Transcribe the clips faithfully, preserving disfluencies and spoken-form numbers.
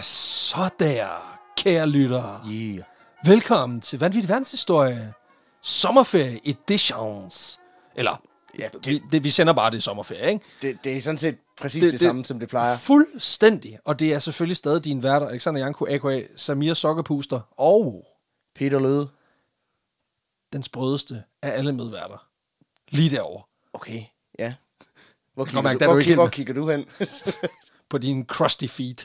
Så der, kære lyttere. Yeah. Velkommen til Vanvittig Verdenshistorie. Sommerferie editions. Eller, Ja, det, det, vi, det, vi sender bare det sommerferie, ikke? det, det er sådan set præcis Det- det, det det- samme, som det plejer. Fuldstændig. Og det er selvfølgelig stadig din værter, Alexander Janko, a k a. Samir Sokkerpuster, og Peter Løde. den sprødeste af alle medværter. Lige derovre. Okay, ja. Hvor kan kigger, mærke, du, der er hvor, du ikke kigger, hvor helt- kigger du hen? På din crusty feet.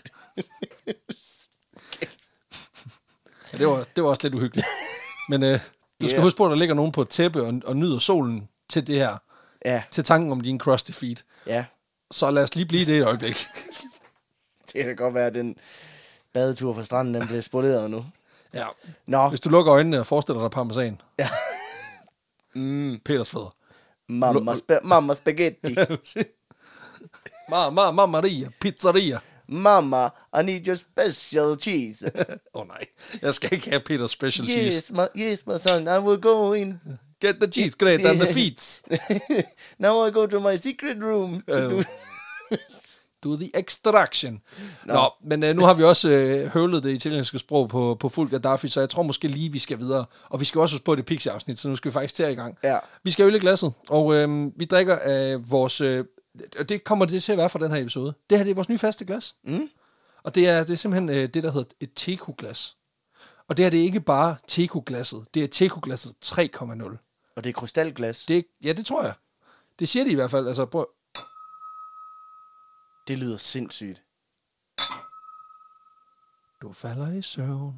Ja, det, var, det var også lidt uhyggeligt. Men øh, du skal Yeah. huske på, at der ligger nogen på et tæppe og, og nyder solen til det her. Ja, Til tanken om din crusty feet. ja. Så lad os lige blive det et øjeblik. Det kan godt være, at den badetur fra stranden, den bliver spoleret nu. Ja. Nå, Hvis du lukker øjnene og forestiller dig parmesan. Ja. mm, Peters fædre. mamma, sp- mamma spaghetti. Ma, ma, ma, Maria, pizzeria. Mamma, I need your special cheese. Åh oh, nej, jeg skal ikke have Peters special cheese. Yes, my, yes, my son, I will go in. Get the cheese grate and the feet. Now I go to my secret room to Øh. do... Do the extraction. Nå, Nå men øh, nu har vi også øh, høvlet det italienske sprog på, på fuld Gaddafi, så jeg tror måske lige, vi skal videre. Og vi skal også huske på det Pixie-afsnit, så nu skal vi faktisk til i gang. Ja. Vi skal øl i glasset, og øh, vi drikker af vores... Øh, og det kommer det til at være for den her episode. Det her det er vores nye faste glas. Mm. Og det er, det er simpelthen øh, det, der hedder et Teco-glas. Og det her det er ikke bare Teco-glasset, det er Teco-glasset tre komma nul. Og det er krystalglas. Det, Det, er- ja, det tror jeg. Det siger de i hvert fald. Altså, prøv. det lyder sindssygt. Du falder i søvn.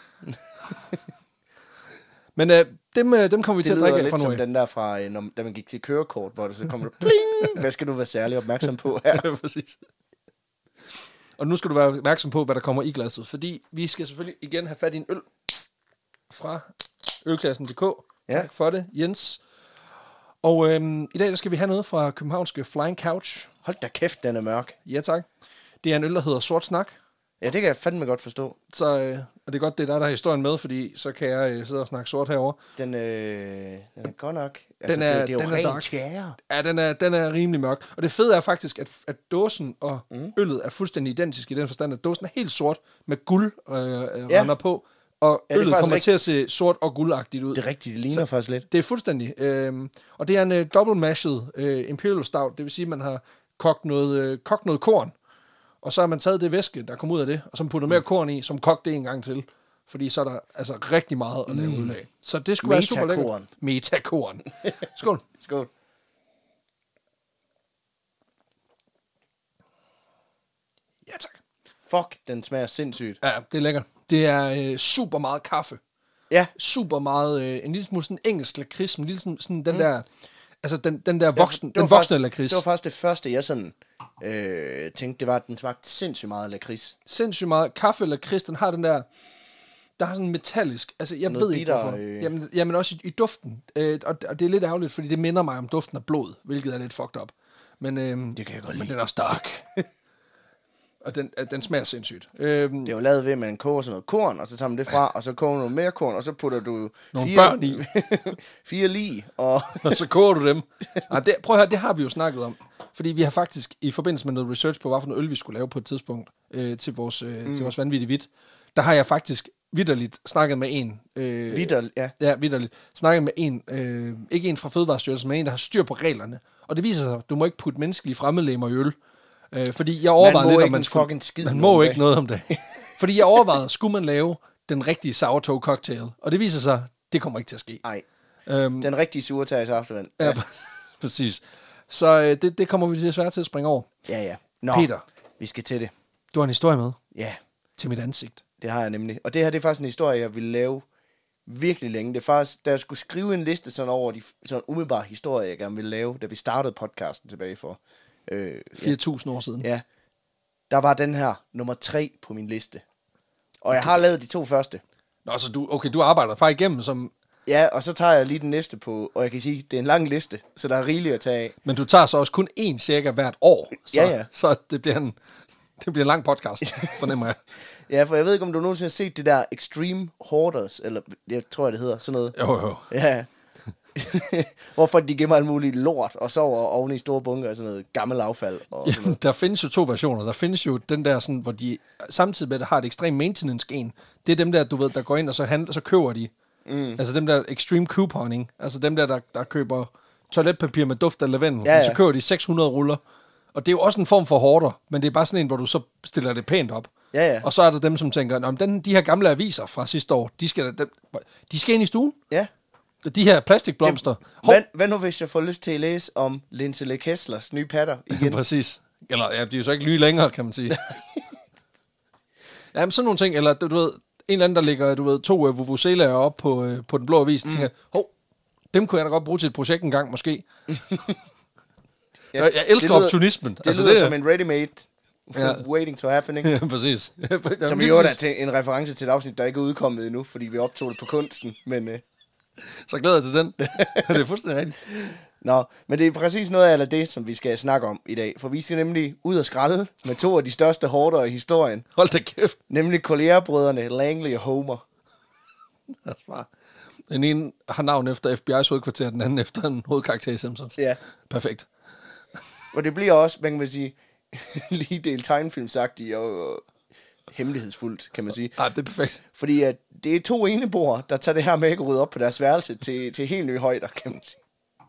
Men øh, dem, øh, dem kommer vi Det til at lyder drikke af lidt fra nu som af. den der fra, øh, når, da man gik til kørekort, hvor det så kommer der pling. Hvad skal du være særlig opmærksom på her? Ja, præcis. Og nu skal du være opmærksom på, hvad der kommer i glasset, fordi vi skal selvfølgelig igen have fat i en øl fra ølklassen punktum d k. Ja. Tak for det, Jens. Og øhm, i dag der skal vi have noget fra københavnske Flying Couch. Hold da kæft, den er mørk. Ja, tak. Det er en øl, der hedder Sort Snak. Ja, det kan jeg fandme godt forstå. Så, øh, og det er godt, det er dig, der har historien med, fordi så kan jeg øh, sidde og snakke sort herovre. Den, øh, den er godt nok. Altså, Den er- det, det er jo den er dark. rent tjære. Ja, den er, den er rimelig mørk. Og det fede er faktisk, at, at dåsen og mm. øllet er fuldstændig identisk i den forstand, at dåsen er helt sort med guld øh, Ja. render på, og Ja, det er øllet faktisk kommer rigt- til at se sort og guldagtigt ud. Det er rigtigt, det ligner så, faktisk lidt. Det er fuldstændig. Øh, og det er en øh, double mashed øh, Imperial Stout, det vil sige, at man har kogt noget, øh, kogt noget korn, og så har man taget det væske, der kommer ud af det, og så puttet mere korn i, som kogt det en gang til. Fordi så er der altså rigtig meget at lave mm. ud af. Så det skulle være super lækkert. Metakorn. Metakorn. Skål. Skål. Ja, tak. Fuck, den smager sindssygt. Ja, det er lækkert. Det er øh, super meget kaffe. Ja, Super meget, øh, en lille smule sådan engelsk lakrids, en lille sådan, sådan den der, altså den, den der voksen, det var den voksne faktisk- lakrids. Det var faktisk det første, jeg sådan øh, tænkte, det var, at den smagte sindssygt meget af lakrids. Sindssygt meget kaffe lakrids, den har den der, der har sådan metallisk, altså jeg Noget ved ikke bitter, hvorfor. øh. Jamen, jamen også i, i duften, øh, og, og det er lidt ærgerligt, fordi det minder mig om duften af blod, hvilket er lidt fucked up. Men, øh, Det kan jeg godt men lide. den er også dark. Og den, øh, den smager sindssygt. Øh, Det er jo lavet ved, at man koger sådan noget korn, og så tager man det fra, og så koger man noget mere korn, og så putter du Nogle fire, børn i. fire lig, og og så koger du dem. Ja, det, prøv at høre, det har vi jo snakket om. Fordi vi har faktisk, i forbindelse med noget research på, hvad for noget øl vi skulle lave på et tidspunkt, øh, til, vores, øh, mm. til vores vanvittige vidt, der har jeg faktisk vitterligt snakket med en. Øh, Vidder, ja. Ja, vitterligt. Snakket med en, øh, ikke en fra Fødevarestyrelsen, men en, der har styr på reglerne. Og det viser sig, at du må ikke putte menneskelige fremmedlemmer i øl. Øh, fordi jeg overvejede må lidt, om ikke man en skulle... fucking skid Man nogen må dag. ikke noget om det. Fordi jeg overvejede, skulle man lave den rigtige sourdough cocktail? Og det viser sig, det kommer ikke til at ske. Nej, Øhm, den rigtige surtags aftervand. Ja, Ja, præcis. Så øh, det, det kommer vi desværre til at springe over. ja. ja. Nå, Peter, vi skal til det. du har en historie med Ja, til mit ansigt. det har jeg nemlig. Og det her, det er faktisk en historie, jeg ville lave virkelig længe. Det er faktisk, da jeg skulle skrive en liste sådan over de sådan umiddelbare historier, jeg gerne ville lave, da vi startede podcasten tilbage for. Øh, fire tusind år siden. Ja. Der var den her nummer tre på min liste. Og okay. Jeg har lavet de to første. Nå, så du, okay, du arbejder bare igennem, som, Ja, og så tager jeg lige den næste på, og jeg kan sige, det er en lang liste, så der er rigeligt at tage af. men du tager så også kun én cirka hvert år. Så, Ja, ja. Så det bliver en, det bliver en lang podcast, fornemmer jeg. Ja, for jeg ved ikke, om du nogensinde har set det der Extreme Hoarders, eller jeg tror, det hedder sådan noget. Jo, jo. Ja, Hvorfor de gemmer alt muligt lort, og sover oven i store bunker og sådan noget gammel affald. Og sådan noget. Der findes jo to versioner. Der findes jo den der, sådan, hvor de samtidig med, at har et ekstrem maintenance-gen. Det er dem der, du ved, der går ind, og så, handler, så køber de. Mm. Altså dem der extreme couponing. Altså dem der, der, der køber toiletpapir med duft af lavendel. Ja, ja. Så køber de seks hundrede ruller. Og det er jo også en form for hoarder, men det er bare sådan en, hvor du så stiller det pænt op. Ja, ja. Og så er der dem, som tænker, den, de her gamle aviser fra sidste år, de skal, de, de skal ind i stuen. Ja. De her plastikblomster. Hvad, hvad nu, hvis jeg får lyst til at læse om Lindsay Le Kesslers nye patter igen? Præcis. Eller, ja, de er jo så ikke nye længere, kan man sige. Jamen, sådan nogle ting. Eller, du ved, en eller anden, der ligger, du ved, to uh, vuvuzelaer op på, uh, på den blå avis. Mm. Tænker, hov, dem kunne jeg da godt bruge til et projekt en gang, måske. ja, jeg, jeg elsker lyder, opportunismen. Det altså, lyder det som en ready-made ja. waiting to happening. Ja, præcis. Som i øvrigt er til en reference til et afsnit, der ikke er udkommet endnu, fordi vi optog det på kunsten. Men, uh... så glæder jeg til den. Det er fuldstændig rigtigt. Nå, men det er præcis noget af det, som vi skal snakke om i dag. For vi skal nemlig ud og skralde med to af de største hårdere i historien. Hold da kæft. Nemlig Collier-brødrene Langley og Homer. Den ene har navn efter F B I's hovedkvarter, den anden efter en hovedkarakter i Simpsons. Ja. Perfekt. Og det bliver også, hvad kan man sige, lige del tegnefilmsagtigt og hemmelighedsfuldt, kan man sige. Ja, det er perfekt. Fordi at det er to eneboer, der tager det her med at rydde op på deres værelse til, til helt nye højder, kan man sige.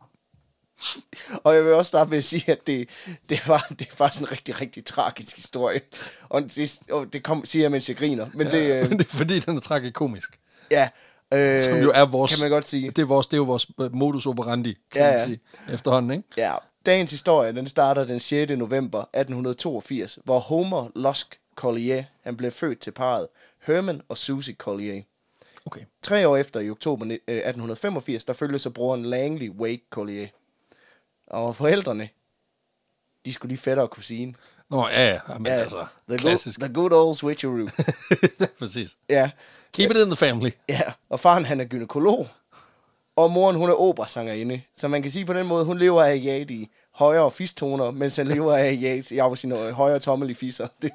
Og jeg vil også starte med at sige, at det, det, var, det er faktisk en rigtig, rigtig tragisk historie. Og det, og det kom, siger jeg, mens jeg griner. Men det, ja, men det er fordi, den er tragikomisk. Ja. Øh, Som jo er vores, kan man godt sige. Det er, vores, det er jo vores modus operandi, kan ja, man ja. sige, efterhånden, ikke? Ja. Dagens historie, den starter den sjette november atten toogfirs, hvor Homer Lusk Collier, han blev født til parret Herman og Susie Collier. Okay. Tre år efter, i oktober atten femogfirs, der følger så broren Langley Wade Collier. Og forældrene, de skulle lige fætter og kusine. Nå, ja, ja, men ja, altså, the klassisk. Good, the good old switcheroo. Præcis. Ja. Keep it in the family. Ja, og faren, han er gynekolog, og moren, hun er operasangerinde. Så man kan sige på den måde, hun lever af at jage de højere fistoner, mens han lever af at jage jeg vil sige, højere tommel i fisser. Det.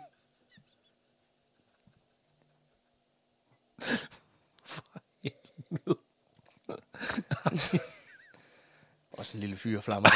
Også en lille fyreflammer,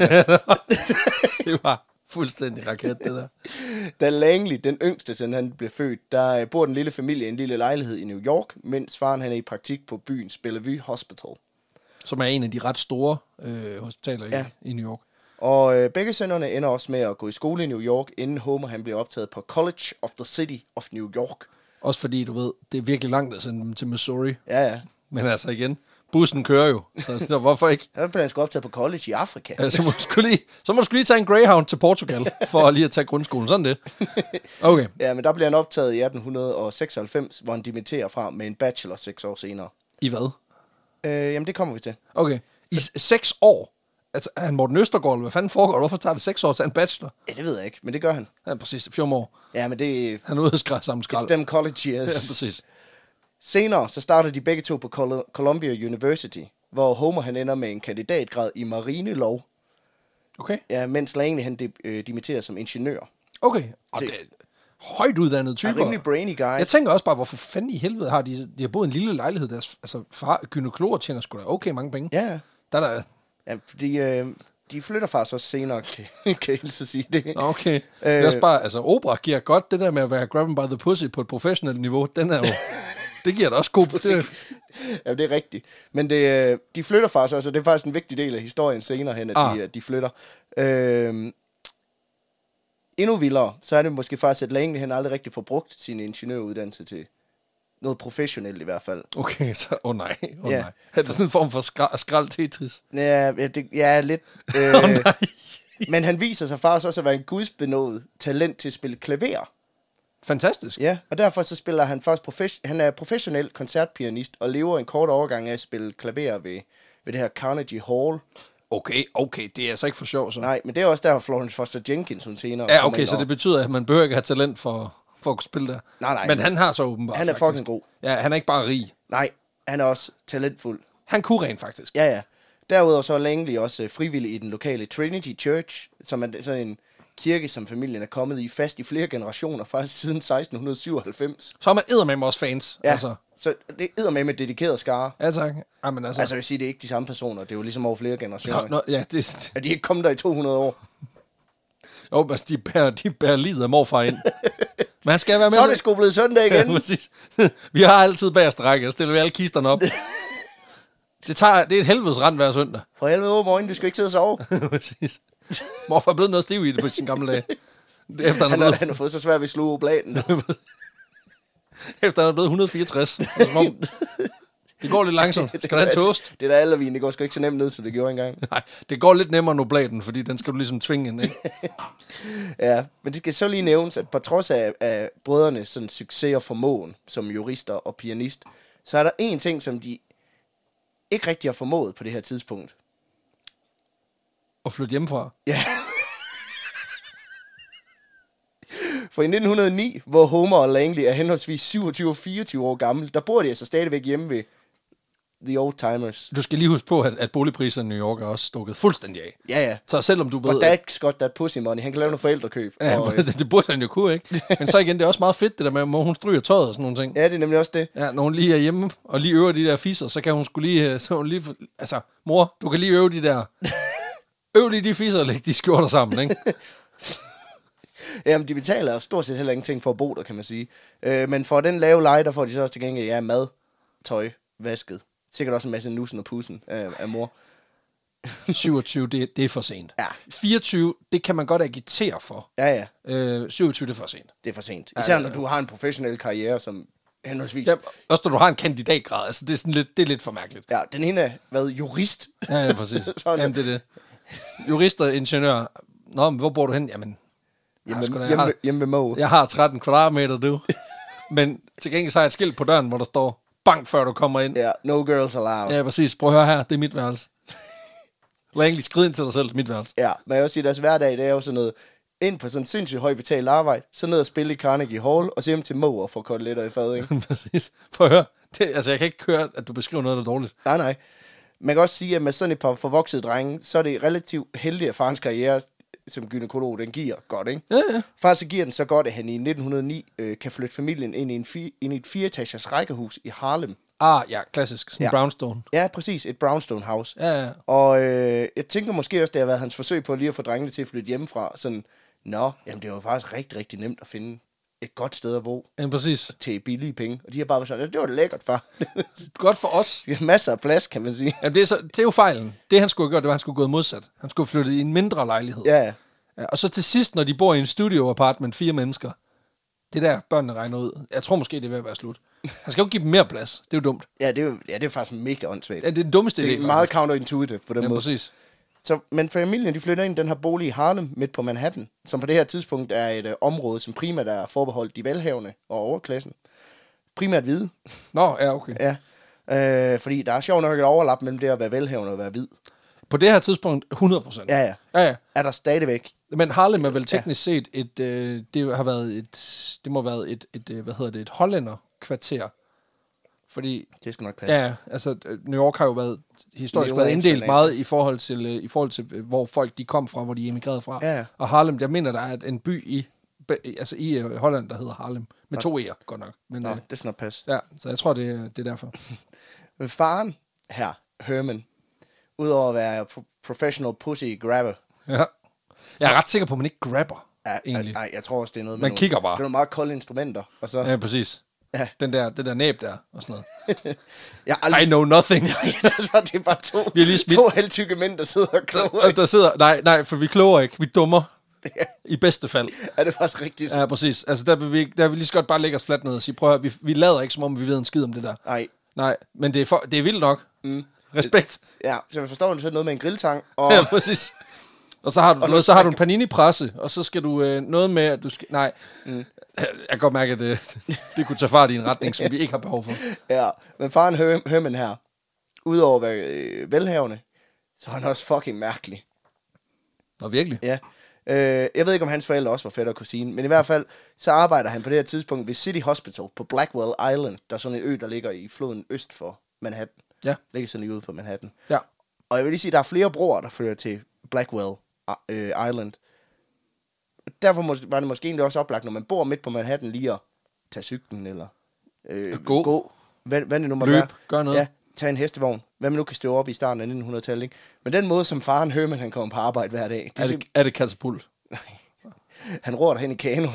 det var fuldstændig raket, det der. Da Langley, den yngste, siden han blev født, der bor den lille familie i en lille lejlighed i New York, mens faren han er i praktik på byens Bellevue Hospital. Som er en af de ret store øh, hospitaler ja. i, i New York. Og øh, begge sønnerne ender også med at gå i skole i New York, inden Homer han bliver optaget på College of the City of New York. Også fordi, du ved, det er virkelig langt at sende dem til Missouri. Ja, ja. Men altså igen, bussen kører jo, så, så hvorfor ikke? Han bliver sgu optaget på college i Afrika. Ja, så må du skulle lige, så må du skulle lige tage en Greyhound til Portugal, for lige at tage grundskolen. Sådan det. Okay. Ja, men der bliver han optaget i atten seksoghalvfems, hvor han dimitterer fra med en bachelor seks år senere. I hvad? Øh, jamen, det kommer vi til. Okay. I seks år? Altså, er han Morten Østergaard, hvad fanden foregår? Hvorfor tager det seks år til en bachelor? Ja, det ved jeg ikke, men det gør han. Ja, præcis. Fjorten år. Ja, men det... Han er ude af skræd sammen skrald. It's them college years. Ja, præcis. Senere, så starter de begge to på Col- Columbia University, hvor Homer han ender med en kandidatgrad i marinelov. Okay. Ja, mens Langley han de- øh, dimitterer som ingeniør. Okay. Og det er højt uddannede typer. Er rimelig brainy guys. Jeg tænker også bare, hvorfor fanden i helvede har de... De har boet i en lille lejlighed. Deres altså, far, gynekologer tjener sgu da okay mange penge. Ja. Der er der... Ja, fordi øh, de flytter faktisk også senere, kan, kan jeg så sige det. Okay. Det er også bare... Altså, opera giver godt det der med at være grabbing by the pussy på et professionelt niveau. Den er jo... Det giver da også god... Ja, det er rigtigt. Men det, de flytter faktisk også, og det er faktisk en vigtig del af historien senere hen, at, ah. de, at de flytter. Øh, endnu vildere, så er det måske faktisk, at Langley han aldrig rigtig får brugt sin ingeniøruddannelse til noget professionelt i hvert fald. Okay, så... Åh oh, nej, åh oh, ja. nej. Er det sådan en form for skra- skrald Tetris? Ja, det, ja lidt. Øh, oh, nej. Men han viser sig faktisk også at være en gudsbenået talent til at spille klaver. Fantastisk. Ja, og derfor så spiller han faktisk profes- han er professionel koncertpianist og lever en kort overgang af at spille klaver ved, ved det her Carnegie Hall. Okay, okay, det er altså ikke for sjov, så. Nej, men det er også der, Florence Foster Jenkins hun senere. Ja, okay, så det betyder, at man behøver ikke have talent for, for at kunne spille der. Nej, nej. Men han har så åbenbart. Han er faktisk. fucking god. Ja, han er ikke bare rig. Nej, han er også talentfuld. Han kunne rent faktisk. Ja, ja. Derudover så er Langley også frivillig i den lokale Trinity Church, som er sådan en kirke, som familien er kommet i fast i flere generationer, faktisk siden seksten syvoghalvfems. Så er man eddermame også fans. Ja, altså. Så det er med med dedikeret skare. Ja, tak. Jamen, altså... Altså, jeg vil sige, det er ikke de samme personer. Det er jo ligesom over flere generationer. Nå, nå, ja, det... Er de ikke kommet der i to hundrede år? Jo, altså, de bærer, de bærer livet af morfar ind. Men han skal være med. Så er det sgu blevet søndag igen. Ja, præcis. Vi har altid bagerste række, og stiller vi alle kisterne op. Det, tager, det er et helvedes rand hver søndag. For helvede over morgen, du skal ikke sidde og sove. Præcis. Morfar er blevet noget stiv i det på sin gamle dage. Efter han, han, blevet... har, han har fået så svært ved at sluge oblaten. Efter han er blevet et hundrede og fireogtres. Det går lidt langsomt. Skal der have en toast? Det der aldervin, det går sgu ikke så nemt ned, som det gjorde engang. Nej, det går lidt nemmere nu bladen, fordi den skal du ligesom tvinge ind, ikke? Ja, men det skal så lige nævnes, at på trods af, af brødrenes sådan, succes og formåen som jurister og pianist, så er der en ting, som de ikke rigtig har formået på det her tidspunkt. Og flytte hjemmefra. Ja. For i nitten hundrede og ni, hvor Homer og Langley er henholdsvis syvogtyve og fireogtyve år gamle, der bor de altså stadigvæk hjemme ved The Old Timers. Du skal lige huske på, at, at boligpriserne i New York er også stukket fuldstændig af. Ja, ja. Så selvom du ved... Og Dad's got that pussy money. Han kan lave noget forældrekøb. Ja, og, det, det burde han jo kunne, ikke? Men så igen, det er også meget fedt, det der med, at hun stryger tøjet og sådan nogle ting. Ja, det er nemlig også det. Ja, når hun lige er hjemme og lige øver de der fisser, så kan hun skulle lige... Så hun lige altså, mor, du kan lige øve de der... Øv lige de fisser og lægge de skjorter sammen, ikke? Jamen, de betaler stort set heller ingenting for at bo der, kan man sige. Øh, men for den lave leje, der får de så også til gengæld, ja, mad, tøj, vasket. Sikkert også en masse nussen og pussen af, af mor. syvogtyve, det, det er for sent. Ja. fireogtyve, det kan man godt agitere for. Ja, ja. Øh, syvogtyve, det er for sent. Det er for sent. Især Ja, ja, når ja. du har en professionel karriere, som henholdsvis... Ja, også når du har en kandidatgrad, altså det er, sådan lidt, det er lidt for mærkeligt. Ja, den ene er været jurist. Ja, ja, præcis. Sådan. Jamen, det er det. Jurister, ingeniør. Nå, men hvor bor du hen? Jamen, jeg har, Hjemme, sgu da, jeg, hjemme, har, ved- hjemme ved Moe. jeg har tretten kvadratmeter, du. Men til gengæld så har jeg et skilt på døren, hvor der står, bank før du kommer ind. Ja, no girls allowed. Ja, præcis. Prøv at høre her, det er mit værelse. Lad egentlig skride ind til dig selv, det er mit værelse. Ja, men jeg vil også sige, at deres hverdag, det er jo sådan noget, ind på sådan en sindssygt højt betalt arbejde, så ned og spille i Carnegie Hall, og så hjem til Moe og få koteletter i fad, ikke? Præcis. Prøv at høre. Det, altså, jeg kan ikke høre, at du beskriver noget, der er dårligt. Nej, nej. Man kan også sige, at med sådan et par forvoksede drenge, så er det relativt heldigt, at farens karriere som gynekolog, den giver godt, ikke? Ja, ja. Faktisk så giver den så godt, at han i nitten hundrede og ni øh, kan flytte familien ind i, en fi, ind i et fireetagers rækkehus i Harlem. Ah, ja, klassisk. Sådan en Ja. brownstone. Ja, præcis. Et brownstone house. Ja, ja. Og øh, jeg tænker måske også, det har været hans forsøg på lige at få drengene til at flytte hjemmefra. Sådan, nå, jamen det var faktisk rigtig, rigtig nemt at finde et godt sted at bo Ja, præcis. til billige penge. Og de har bare været sådan, det var da lækkert, far. Godt for os. Vi har masser af plads, kan man sige. Jamen, det er, så, det er jo fejlen. Det, han skulle have gjort, det var, at han skulle have gået modsat. Han skulle have flyttet i en mindre lejlighed. Ja, ja. Ja, og så til sidst, når de bor i en studio-apartment, fire mennesker, det der børnene regner ud. Jeg tror måske, det er ved at være slut. Han skal jo give dem mere plads. Det er jo dumt. Ja, det er, jo, ja, det er faktisk mega åndssvagt. Ja, det er den dummeste Det idé, er faktisk. meget counterintuitive på den Ja, måde. præcis. Så, men familien, de flytter ind i den her bolig i Harlem, midt på Manhattan, som på det her tidspunkt er et øh, område, som primært er forbeholdt de velhavende og overklassen. Primært hvide. Nå, ja, okay. Ja. Øh, fordi der er sjovt nok et overlap mellem det at være velhavende og være hvid. På det her tidspunkt, hundrede procent. Ja, ja. Ja, ja. Er der stadigvæk. Men Harlem er vel teknisk set et, øh, det har været et, det må have været et, et, øh, hvad hedder det, et hollænderkvarter. Fordi, Det skal nok passe. ja, altså New York har jo været historisk Millioner været inddelt eksternat. meget i forhold til, øh, i forhold til, øh, hvor folk de kom fra, hvor de emigrerede fra. Ja, ja. Og Harlem, jeg mener, der er en by i, be- altså i øh, Holland, der hedder Harlem. Med to E'er, godt nok. Men, Nå, øh, det skal nok passe. ja, så jeg tror, det, er- det er derfor. Men faren her, Herman, udover at være pro- professional pussy grabber, Ja. Jeg er ret sikker på, at man ikke grabber, ja, egentlig. nej, jeg tror også, det er noget med Man nogle, kigger bare. Det er nogle meget kolde instrumenter. Og så, Ja, præcis. Ja. Den der, det der næb der, og sådan noget. jeg har aldrig, I know nothing. altså, det er bare to, Vi har lige smidt- to halvtykke mænd, der sidder og kloger. Og der sidder, nej, nej, for vi kloger ikke, vi dummer. I bedste fald. Er det faktisk rigtigt? Ja, præcis. Altså, der vil vi, der vil vi lige så godt bare lægge os fladt ned og sige, prøv at høre, vi, vi lader ikke, som om vi ved en skid om det der. Nej. Nej, men det er, for, det er vildt nok. Mm. Respekt. Ja, så jeg forstår, at du noget med en grilltang. Og, Ja, præcis. Og så har du, Og noget, så har du en træk- panini-presse, og så skal du øh, noget med, at du skal... Nej, mm. jeg kan godt mærke, at det, det kunne tage fart i en retning, som vi ikke har behov for. ja, men faren Her- Herman her, udover at være øh, velhavende, så er han også fucking mærkelig. Nå, virkelig? Ja. Øh, jeg ved ikke, om hans forældre også var fætter og kusine, men i hvert fald, så arbejder han på det her tidspunkt ved City Hospital på Blackwell Island, der er sådan en ø, der ligger i floden øst for Manhattan. Ja. Ligger sådan lige ude for Manhattan. Ja. Og jeg vil lige sige, at der er flere broer, der fører til Blackwell øh, Island. Derfor må, var det måske egentlig også oplagt, når man bor midt på Manhattan, lige at tage cyklen eller øh, Gå. gå. hvad, hvad det nu må Løb, være. gør noget. Ja, tag en hestevogn. Hvad man nu kan stå op i starten af nitten hundrede-tallet, ikke? Men den måde, som faren Herman, han kommer på arbejde hver dag. Det er, det, er det katapult? Nej. Han ror derhen i kano.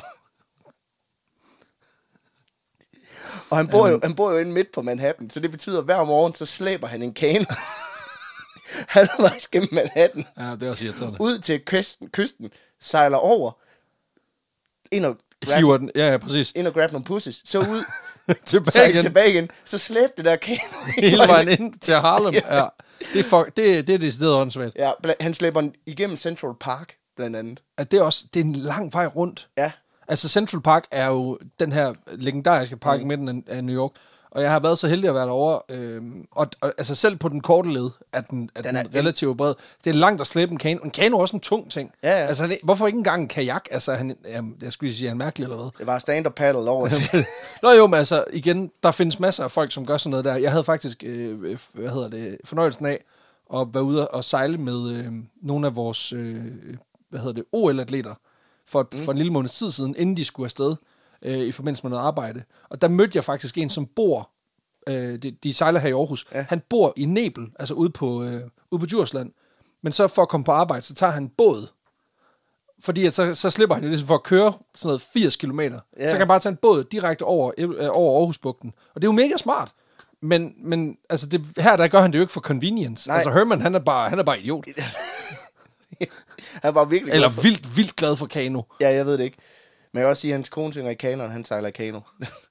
Og han bor, jo, han bor jo inde midt på Manhattan, så det betyder, at hver morgen, så slæber han en kano halvvejs gennem Manhattan. Ja, det er også irriterende. Ud til kysten, kysten, sejler over, ind og grab, Hiver den, ja, ja, præcis. ind og grab nogle pussies, så ud, tilbage sejler igen. tilbage igen, så slæb det der kano. Hele vejen ind til Harlem. Ja. Det er, fuck, det, det er det stedet åndssvagt. Ja, bla- han slæber den igennem Central Park, blandt andet. At det er også, det er en lang vej rundt. Ja. Altså Central Park er jo den her legendariske park mm. i midten af New York, og jeg har været så heldig at være derovre, øh, og, og altså selv på den korte led er den, er den, den er relativt bred. Det er langt at slæbe en kano. En kano er også en tung ting. Ja, ja. Altså hvorfor ikke engang en kajak? Altså han, jeg skulle sige, er han mærkelig eller hvad? Det var stand-up paddle over til. Nå jo, men altså igen, der findes masser af folk, som gør sådan noget der. Jeg havde faktisk, øh, hvad hedder det, fornøjelsen af at være ude og sejle med øh, nogle af vores, øh, hvad hedder det, O L-atleter, for, mm. for en lille måneds tid siden, inden de skulle afsted øh, i forbindelse med noget arbejde. Og der mødte jeg faktisk en, som bor, øh, de, de sejler her i Aarhus, ja. Han bor i Nebel, altså ude på, øh, ude på Djursland. Men så for at komme på arbejde, så tager han en båd. Fordi at så, så slipper han jo ligesom for at køre sådan noget firs kilometer. Ja. Så kan han bare tage en båd direkte over, øh, over Aarhusbugten. Og det er jo mega smart. Men, men altså det, her der gør han det jo ikke for convenience. Nej. Altså Herman, han er bare, han er bare idiot. Han var virkelig Eller for... vildt, vildt glad for kano. Ja, jeg ved det ikke. Men jeg vil også sige, at hans kone synger i kanoen, han sejler i kano.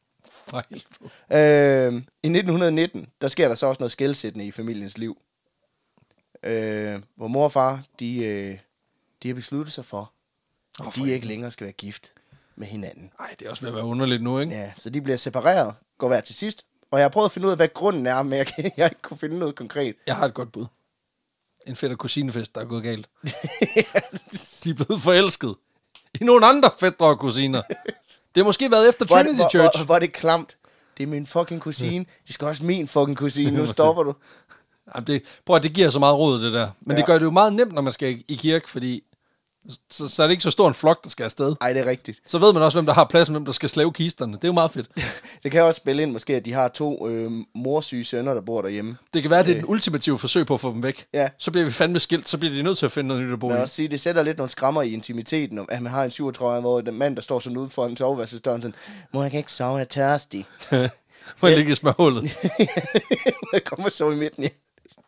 øh, I nitten nitten, der sker der så også noget skelsættende i familiens liv. Øh, hvor mor og far, de, øh, de har besluttet sig for, at oh, for de ikke længere skal være gift med hinanden. Nej, det er også ved at være underligt nu, ikke? Ja, så de bliver separeret, går hver til sidst. Og jeg har prøvet at finde ud af, hvad grunden er, men jeg, kan, jeg ikke kunne finde noget konkret. Jeg har et godt bud. En fætter kusinefest, der er gået galt. De er blevet forelsket i nogle andre fætter og kusiner. Det har måske været efter Trinity hvor, Church. Hvor, hvor er det klamt. Det er min fucking kusine. De skal også min fucking kusine. Nu stopper du. Jamen det, prøv at det giver så meget råd, det der. Men ja. Det gør det jo meget nemt, når man skal i kirke, fordi så, så er det ikke så stor en flok, der skal afsted. Nej, det er rigtigt. Så ved man også, hvem der har pladsen, hvem der skal slæve kisterne. Det er jo meget fedt. Det kan også spille ind måske, at de har to øh, morsyge sønner, der bor derhjemme. Det kan være, at det er den ultimative forsøg på at få dem væk. Ja. Så bliver vi fandme skilt, så bliver de nødt til at finde noget nyt at bo i. Jeg vil også sige, det sætter lidt nogle skrammer i intimiteten, at man har en syvogtredive, hvor den mand, der står sådan ude foran soveværelsesdøren, sådan, må jeg ikke sove, jeg er tørstig. Må jeg ligge i smørhullet? Jeg kommer så i midten, ja.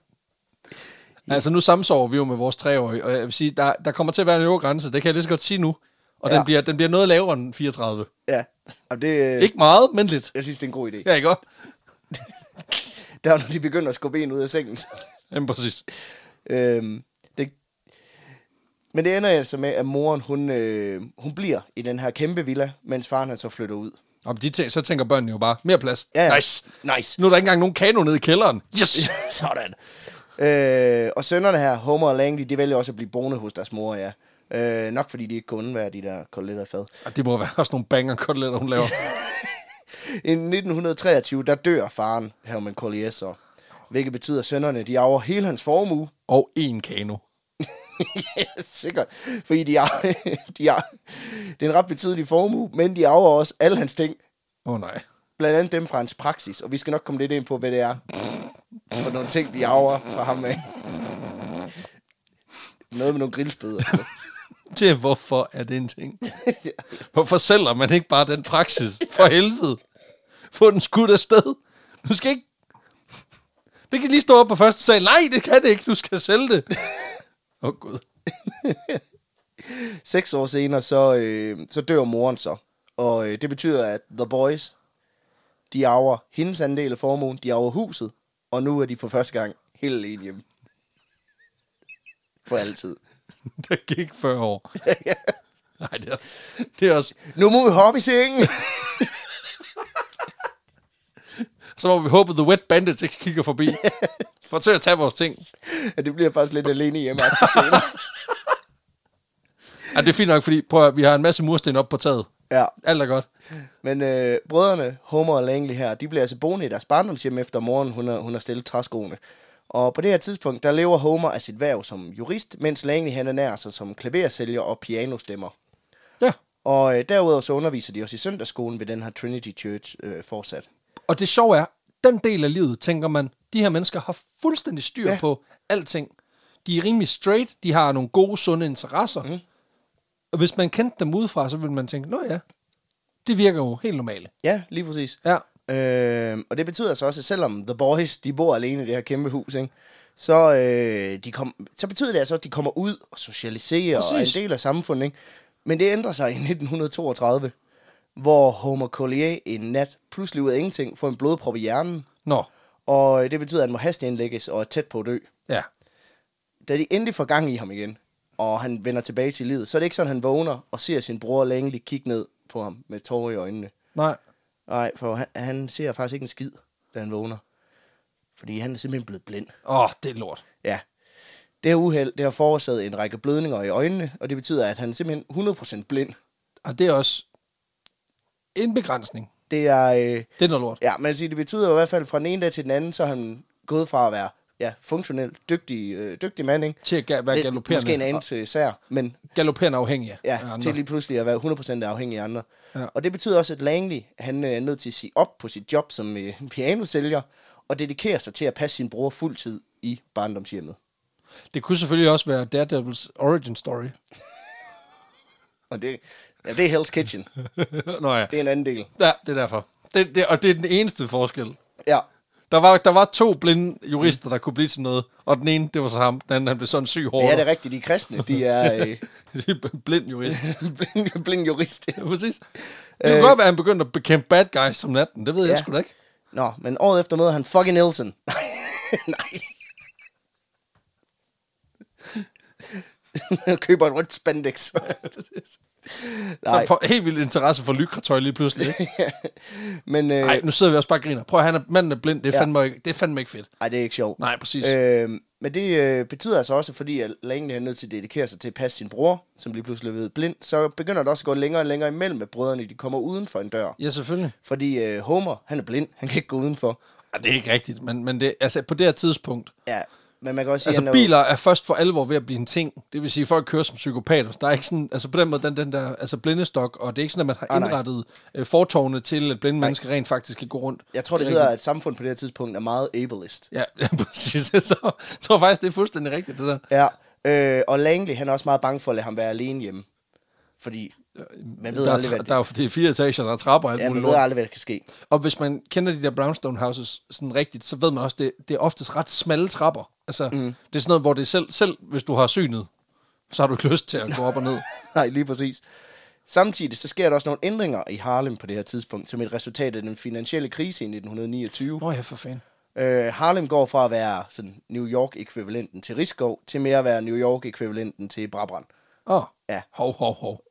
Altså nu samsover vi jo med vores treårige, og jeg vil sige, der, der kommer til at være en øvre grænse, det kan jeg lige så godt sige nu. Og ja. den, bliver, den bliver noget lavere end fireogtredive. Ja. Og det, ikke meget, men lidt. Jeg synes, det er en god idé. Ja, ikke godt? Der er når de begynder at skubbe en ud af sengen. Jamen præcis. Øhm, det, men det ender altså med, at moren, hun, øh, hun bliver i den her kæmpe villa, mens faren han så flytter ud. Og de tæ- så tænker børnene jo bare, mere plads. Ja, ja. Nice. Nice. Nu er der ikke engang nogen kano nede i kælderen. Yes! Sådan. Øh, og sønnerne her, Homer og Langley, de vælger også at blive boende hos deres mor, ja. Øh, nok fordi de ikke kunne undvære de der koteletter i fad. Og det må være også nogle banger koteletter, hun laver. I nitten treogtyve, der dør faren, Herman Collier, så. Hvilket betyder, at sønnerne, de arver hele hans formue. Og en kano. Ja, sikkert. Fordi de arver, de arver, det er en ret betydelig formue, men de arver også alle hans ting. Åh oh, nej. Blandt andet dem fra hans praksis, og vi skal nok komme lidt ind på, hvad det er. For nogle ting, de arver fra ham af. Noget med nogle grillspøder. Det er, hvorfor er det en ting? Hvorfor sælger man ikke bare den praksis? For helvede. Få den skudt afsted. Du skal ikke... Det kan lige stå op på første sal. Nej, det kan det ikke. Du skal sælge det. Åh, oh, Gud. Seks år senere, så, øh, så dør moren så. Og øh, det betyder, at The Boys, de arver hendes andel af formuen. De arver huset. Og nu er de for første gang helt alene hjemme. For altid. Der gik fyrre år. Ja. Nej, det er også... Det er også... Nu må vi hoppe i sengen. Så må vi håbe, at The Wet Bandits ikke kigger forbi. For til at tage vores ting. Ja, det bliver faktisk lidt alene hjemme. Ja, det er fint nok, fordi prøv at, vi har en masse mursten op på taget. Ja. Alt er godt. Men øh, brødrene, Homer og Langley her, de bliver altså boende i deres barndomshjem efter moren, hun har, hun har stillet træskoene. Og på det her tidspunkt, der lever Homer af sit værv som jurist, mens Langley han ernærer sig som klaversælger og pianostemmer. Ja. Og øh, derudover så underviser de også i søndagsskolen ved den her Trinity Church øh, fortsat. Og det sjove er, den del af livet, tænker man, de her mennesker har fuldstændig styr ja. på alting. De er rimelig straight, de har nogle gode, sunde interesser. Mm. Og hvis man kendte dem udefra, så ville man tænke, nå ja, det virker jo helt normale. Ja, lige præcis. Ja. Øh, og det betyder så også, at selvom The Boys, de bor alene i det her kæmpe hus, ikke? Så, øh, de kom, så betyder det altså, at de kommer ud og socialiserer præcis. Og er en del af samfundet. Ikke? Men det ændrer sig i nitten toogtredive, hvor Homer Collier en nat pludselig ud af ingenting får en blodprop i hjernen. Nå. Og det betyder, at han må hasteindlægges og er tæt på at dø. Ja. Da de endelig får gang i ham igen, og han vender tilbage til livet, så er det ikke sådan, han vågner og ser sin bror Langley kigge ned på ham med tårer i øjnene. Nej. Nej, for han, han ser faktisk ikke en skid, da han vågner. Fordi han er simpelthen blevet blind. Åh, oh, det er lort. Ja. Det her uheld, det har forårsaget en række blødninger i øjnene, og det betyder, at han er simpelthen hundrede procent blind. Og det er også en begrænsning. Det er... Øh, det er noget lort. Ja, men det betyder i hvert fald, fra den ene dag til den anden, så har han gået fra at være ja, funktionel, dygtig, øh, dygtig mand, ikke? Til at være galopperende. Måske en anden til sær, men... Galopperende afhængig ja, af andre. Til lige pludselig at være hundrede procent afhængig af andre. Ja. Og det betyder også, at Langley, han er nødt til at sige op på sit job som øh, pianosælger, og dedikere sig til at passe sin bror fuldtid i barndomshjemmet. Det kunne selvfølgelig også være Daredevils origin story. Og det, ja, det er Hell's Kitchen. Nå ja. Det er en anden del. Ja, det er derfor. Det, det, og det er den eneste forskel. Ja. Der var, der var to blinde jurister, der kunne blive sådan noget, og den ene, det var så ham, den anden, han blev sådan syg hårdt. Ja, det er rigtigt. De er kristne, de er... Øh... blind jurist. blind, blind jurist. Ja, præcis. Det kunne øh... godt være, at han begyndte at bekæmpe bad guys om natten. Det ved ja. jeg sgu da ikke. Nå, men året efter møder han fucking Nielsen. Nej. Køber et rødt spandex. Så får helt vildt interesse for lykretøj lige pludselig. Men øh... Ej, nu sidder vi også bare og griner. Prøv at han er, manden er blind, det er, ja. fandme, ikke, det er fandme ikke fedt. Nej, det er ikke sjovt. Nej, præcis. Øh, men det øh, betyder altså også, fordi at Langley er nødt til at dedikere sig til at passe sin bror, som lige pludselig er blevet blind, så begynder det også at gå længere og længere imellem, at brødrene de kommer uden for en dør. Ja, selvfølgelig. Fordi øh, Homer, han er blind, han kan ikke gå udenfor. Ja, det er ikke rigtigt, men, men det, altså, på det her tidspunkt... Ja. Men man kan også sige, altså er biler er først for alvor ved at blive en ting. Det vil sige, at folk kører som psykopater. Der er ikke sådan, altså på den måde, den, den der altså blindestok, og det er ikke sådan, at man har ah, indrettet øh, fortovene til, at blinde nej. mennesker rent faktisk kan gå rundt. Jeg tror, det, det hedder, at samfund på det her tidspunkt er meget ableist. Ja, ja præcis. Så jeg tror faktisk, det er fuldstændig rigtigt, det der. Ja, øh, og Langley, han er også meget bange for at lade ham være alene hjemme. Fordi man ved der aldrig, hvad det... Der er jo det er fire etager, der er trapper. Ja, man ved aldrig, hvad der kan ske. Og hvis man kender de der brownstone houses sådan rigtigt, så ved man også, det, det er oftest ret smalle trapper. Altså, mm. det er sådan noget, hvor det selv, selv hvis du har synet, så har du ikke lyst til at gå op og ned. Nej, lige præcis. Samtidig så sker der også nogle ændringer i Harlem på det her tidspunkt, som et resultat af den finansielle krise i nitten niogtyve. Nå ja, for fanden. Øh, Harlem går fra at være sådan New York-ekvivalenten til Risskov, til mere at være New York-ekvivalenten til Brabrand. Åh, oh. ja. Hov, hov, hov.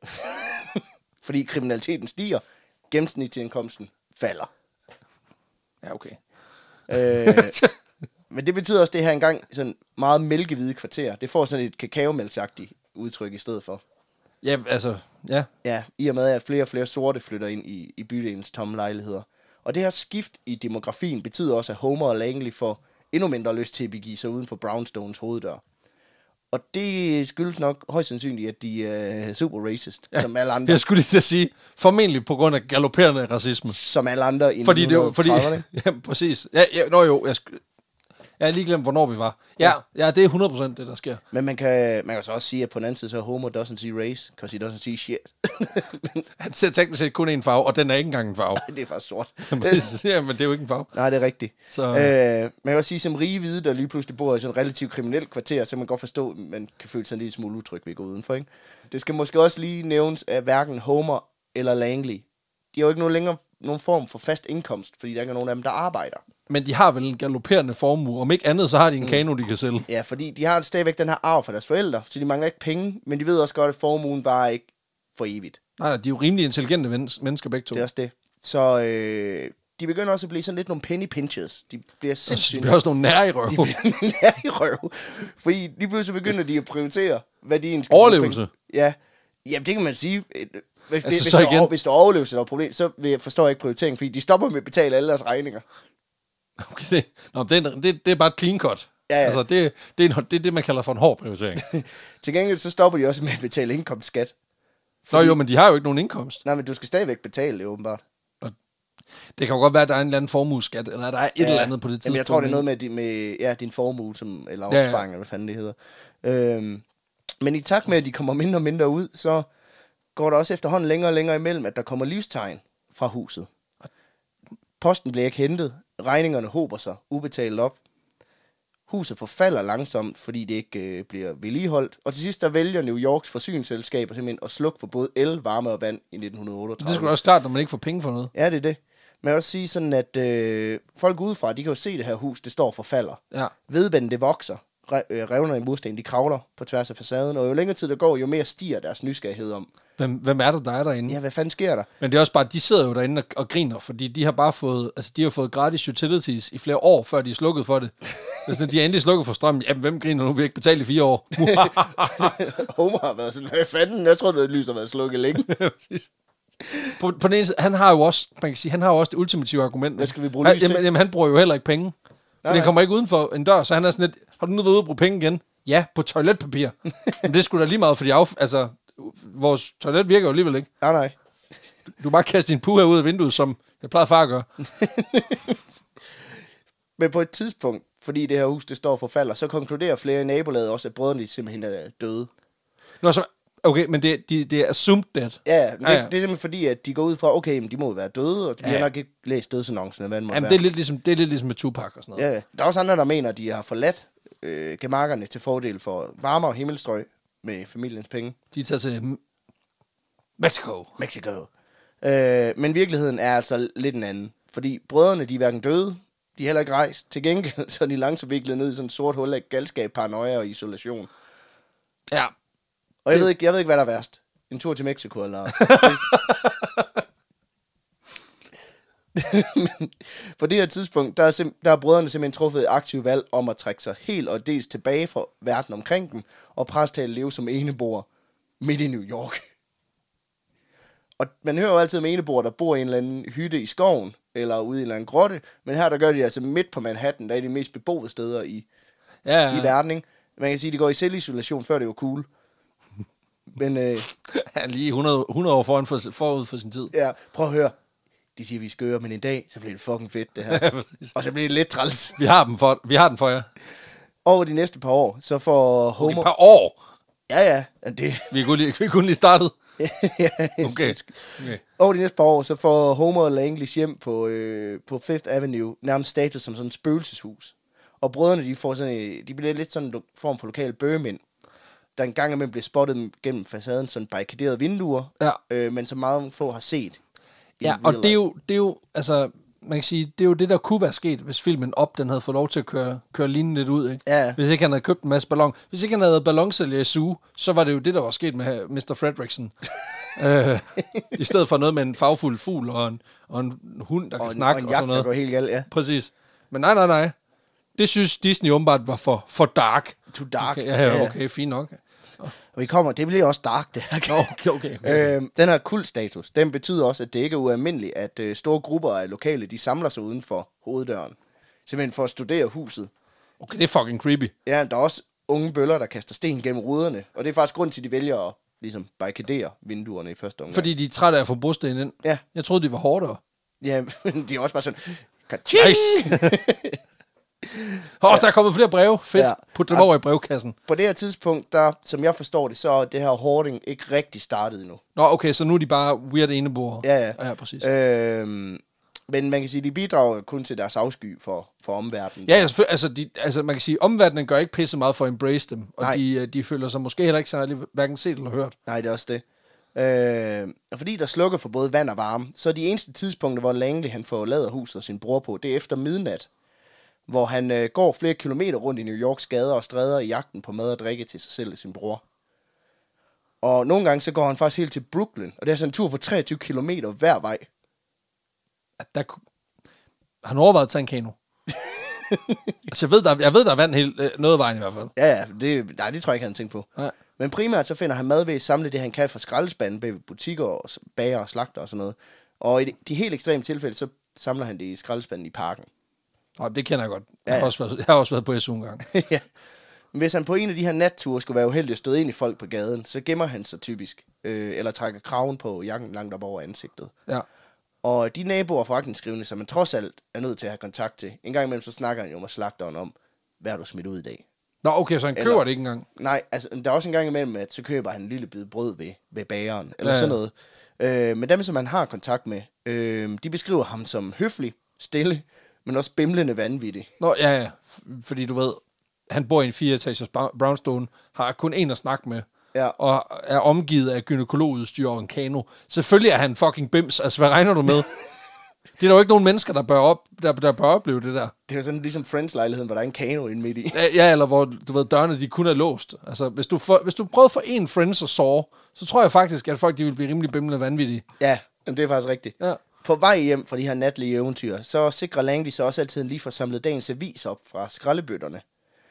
Fordi kriminaliteten stiger, gennemsnitsindkomsten falder. Ja, okay. Øh, men det betyder også, at det her engang sådan meget mælkehvide kvarter, det får sådan et kakaomælksagtigt udtryk i stedet for. Ja, altså, ja. Ja, i og med, at flere og flere sorte flytter ind i, i bydelens tomme lejligheder. Og det her skift i demografien betyder også, at Homer og Langley får endnu mindre lyst til at begive sig uden for Brownstones hoveddør. Og det skyldes nok højst sandsynligt, at de er super racist, ja, som alle andre. Jeg skulle lige til at sige, formentlig på grund af galopperende racisme. Som alle andre i fordi det fordi, ja, præcis. Ja, ja, nå jo, jeg, jeg har lige glemt, hvornår vi var. Ja, ja, ja det er hundrede procent det, der sker. Men man kan, man kan så også sige, at på den anden side, så Homer doesn't see race, because he doesn't see shit. Han ser teknisk set kun en farve, og den er ikke engang en farve. Nej, det er faktisk sort. Ja, men det er jo ikke en farve. Nej, det er rigtigt. Så... Øh, man kan også sige, som rige hvide, der lige pludselig bor i sådan en relativt kriminelt kvarter, så man godt forstå, at man kan føle sig en lille smule utryg ved at gå udenfor, ikke? Det skal måske også lige nævnes, at hverken Homer eller Langley, de har jo ikke nogen længere nogen form for fast indkomst, fordi der ikke er nogen af dem, der arbejder. Men de har vel en galopperende formue. Om ikke andet, så har de en kano, de kan sælge. Ja, fordi de har stadigvæk den her arv fra deres forældre, så de mangler ikke penge, men de ved også godt, at formuen bare ikke for evigt. Nej, de er jo rimelig intelligente mennesker begge to. Det er også det. Så øh, de begynder også at blive sådan lidt nogle penny pinchers. De bliver sindssygt... De bliver også nogle nær i røv. De bliver nær i røv. Fordi lige pludselig begynder de at prioritere, hvad de egentlig skal... Overlevelse. Ja. Jamen, det kan man sige... Hvis, altså, hvis, så der, igen... hvis der er overlevelse eller problem, så forstår jeg ikke prioritering, fordi de stopper med at betale alle deres regninger. Okay, det, nå, det, er, det, det er bare et clean cut. Ja, ja. Altså, det, det, er, det er det, man kalder for en hård prioritering. Til gengæld så stopper de også med at betale indkomstskat. Fordi... Nå jo, men de har jo ikke nogen indkomst. Nej, men du skal stadigvæk betale det, åbenbart. Det kan jo godt være, at der er en eller anden formueskat, eller der er et ja, eller andet på det tidspunkt. Jamen, jeg tror, det er noget med, di- med ja, din formue, som, eller Ja, ja. opsparing, eller hvad fanden det hedder. Øhm, men i takt med, at de kommer mindre og mindre ud, så går der også efterhånden længere og længere imellem, at der kommer livstegn fra huset. Posten bliver ikke hentet, regningerne hober sig, ubetalt op. Huset forfalder langsomt, fordi det ikke øh, bliver vedligeholdt. Og til sidst der vælger New Yorks forsyningsselskaber simpelthen at slukke for både el, varme og vand i nitten otteogtredive. Det er sgu da også klart, når man ikke får penge for noget. Ja, det er det. Men jeg vil også sige sådan, at øh, folk udefra, de kan jo se det her hus, det står og forfalder. Ja. Vedbænden, det vokser. Re- øh, revner i mursten, de kravler på tværs af facaden. Og jo længere tid der går, jo mere stiger deres nysgerrighed om. Hvem, hvem er det, der er derinde? Ja, hvad fanden sker der? Men det er også bare, de sidder jo derinde og, og griner, fordi de har bare fået, altså de har fået gratis utilities i flere år, før de er slukket for det. Det er sådan, de er endelig slukket for strøm. Jamen, hvem griner nu? Vi har ikke betalt i fire år. Homer har været sådan, hvad fanden? Jeg tror, det lys har været slukket længe. på, på den ene side, han har jo også, man kan sige, han har jo også det ultimative argument. Hvad skal vi bruge han, lys til? jamen, jamen, han bruger jo heller ikke penge. For han kommer ikke uden for en dør, så han er sådan lidt, har du nu været ude og bruge penge igen? Ja, på toiletpapir. Men det skulle da lige meget, fordi af, altså, vores toilet virker jo alligevel ikke. Nej, nej. Du, du bare kaste din puha ud af vinduet, som jeg plejede far at gøre. Men på et tidspunkt, fordi det her hus, det står og forfalder, så konkluderer flere i nabolaget også, at brødrene simpelthen er døde. Nå, så, okay, men det, de, det er assumed dead. Ja, det, ja, ja. det er simpelthen fordi, at de går ud fra, okay, men de må jo være døde, og vi Ja. har nok ikke læst dødsannoncen, hvad det må Jamen, være. det er, lidt ligesom, det er lidt ligesom med Tupac og sådan noget. Ja, ja. Der er også andre, der mener, at de har forladt øh, gemakkerne til fordel for varmere himmelstrøg med familiens penge. De tager til M- Mexico. Mexico. Øh, men virkeligheden er altså lidt en anden. Fordi brødrene, de er hverken døde, de er heller ikke rejst. Til gengæld så er de langsomt viklet ned i sådan et sort hul af galskab, paranoia og isolation. Ja. Og jeg, det... ved ikke, jeg ved ikke, hvad der er værst. En tur til Mexico, eller... Men på det her tidspunkt, der er, sim- der er brødrene simpelthen truffet et aktivt valg om at trække sig helt og dels tilbage fra verden omkring dem, og presse til at leve som eneboer midt i New York. Og man hører jo altid om eneboer, der bor i en eller anden hytte i skoven, eller ude i en eller anden grotte, men her der gør de det altså midt på Manhattan, der er de mest beboede steder i, Ja, ja. i verden, ikke? Man kan sige, at de går i selvisolation, før det var cool. Men øh, Han er lige hundrede, hundrede år foran for, forud for sin tid. ja, prøv at høre. De siger, vi skal gøre, men en dag, så bliver det fucking fedt, det her. Ja, præcis. Og så bliver det lidt træls. Vi har, dem for, vi har den for jer. Over de næste par år, så får Homer... Okay, et par år. Ja, ja. ja, Det... Vi er kun lige, vi er kun lige startet. ja, Okay. okay. Over de næste par år, så får Homer og Langlish hjem på, øh, på Fifth Avenue nærmest status som sådan et spøgelseshus. Og brødrene, de, får sådan, øh, de bliver lidt sådan en lo- form for lokale bøgemænd, der en gang imellem bliver spottet gennem facaden, sådan barrikaderede vinduer, Ja. øh, men som meget få har set. i Ja, og real det er jo, det er jo, altså, man kan sige, det er jo det, der kunne være sket, hvis filmen op, den havde fået lov til at køre, køre linen lidt ud, ikke? Ja. Hvis ikke han havde købt en masse ballon. Hvis ikke han havde været ballonsælger i Zoo, så var det jo det, der var sket med mister Fredrickson. øh, I stedet for noget med en fagfuld fugl og en, og en hund, der og kan en, snakke og en og, jagt, sådan noget. der går helt galt, ja. Præcis. Men nej, nej, nej. Det synes Disney åbenbart var for, for dark. Too dark. Okay, ja, ja, okay, fint nok. Og vi kommer, det bliver også dark, det her. Okay, okay, okay. Øhm, den her kultstatus, den betyder også, at det ikke er ualmindeligt, at øh, store grupper af lokale, de samler sig uden for hoveddøren. Simpelthen for at studere huset. Okay, det er fucking creepy. Ja, der er også unge bøller, der kaster sten gennem ruderne. Og det er faktisk grund til, at de vælger at ligesom, barrikadere vinduerne i første omgang. Fordi de er trætte af at få brosten ind. Ja. Jeg troede, de var hårdere. Ja, de er også bare sådan... Ka-ching! Nice! Åh, oh, der er kommet flere breve. Fedt. Ja. Ja. Put dem over i brevkassen. På det her tidspunkt, der, som jeg forstår det, så er det her hoarding ikke rigtig startet endnu. Nå, okay, så nu er de bare weird eneboere. Ja, ja. Ja, præcis. Øhm, men man kan sige, at de bidrager kun til deres afsky for, for omverdenen. Ja, ja, selvfølgelig. Altså, de, altså, man kan sige, omverdenen gør ikke pisse meget for at embrace dem. Og Nej. de, de føler sig måske heller ikke særlig hverken set eller hørt. Nej, det er også det. Øh, og fordi der slukker for både vand og varme, så er de eneste tidspunkter, hvor Langley han får lavet huset og sin bror på, det er efter midnat, hvor han øh, går flere kilometer rundt i New Yorks gader og stræder i jagten på mad og drikke til sig selv og sin bror. Og nogle gange så går han faktisk helt til Brooklyn, og det er sådan en tur på treogtyve kilometer hver vej. At der kunne... Han overvejet at tage en kano. altså, jeg ved, der, jeg ved, der er vand helt, øh, noget af vejen i hvert fald. Ja, ja, det, nej, det tror jeg ikke, han tænkt på. Nej. Men primært så finder han mad ved at samle det, han kan fra skraldespanden bag ved butikker og s- bager og slagter og sådan noget. Og i de, de helt ekstreme tilfælde, så samler han det i skraldespanden i parken. Nå, det kender jeg godt. Jeg, Ja, ja. har, også været, jeg har også været på S U en gang. ja. Hvis han på en af de her natture skulle være uheldig at støde ind i folk på gaden, så gemmer han sig typisk, øh, eller trækker kraven på jakken langt op over ansigtet. Ja. Og de naboer forretningsskrivende, som man trods alt er nødt til at have kontakt til, en gang imellem så snakker han jo med slagteren om, hvad har du smidt ud i dag? Nå, okay, så han køber eller, det ikke engang? Nej, altså der er også en gang imellem, at så køber han en lille bid brød ved, ved bageren, eller ja, sådan noget. Øh, men dem, som han har kontakt med, øh, de beskriver ham som høflig, stille, men også bimlende vanvittig. Nå, ja, ja. Fordi du ved, han bor i en fire-etagers brownstone, har kun en at snakke med, ja, og er omgivet af gynekologudstyr og en kano. Selvfølgelig er han fucking bims. Altså, hvad regner du med? Det er der jo ikke nogen mennesker, der bør, op, der, der bør opleve det der. Det er jo sådan ligesom Friends-lejligheden, hvor der er en kano inde midt i. Ja, ja, eller hvor, du ved, dørene de kun er låst. Altså, hvis du, for, hvis du prøvede for en Friends og Saw, så tror jeg faktisk, at folk de vil blive rimelig bimlende vanvittige. Ja, men det er faktisk rigtigt. Ja. På vej hjem fra de her natlige eventyr, så sikrer Langley så også altid lige for samlet dagens avis op fra skraldebøtterne.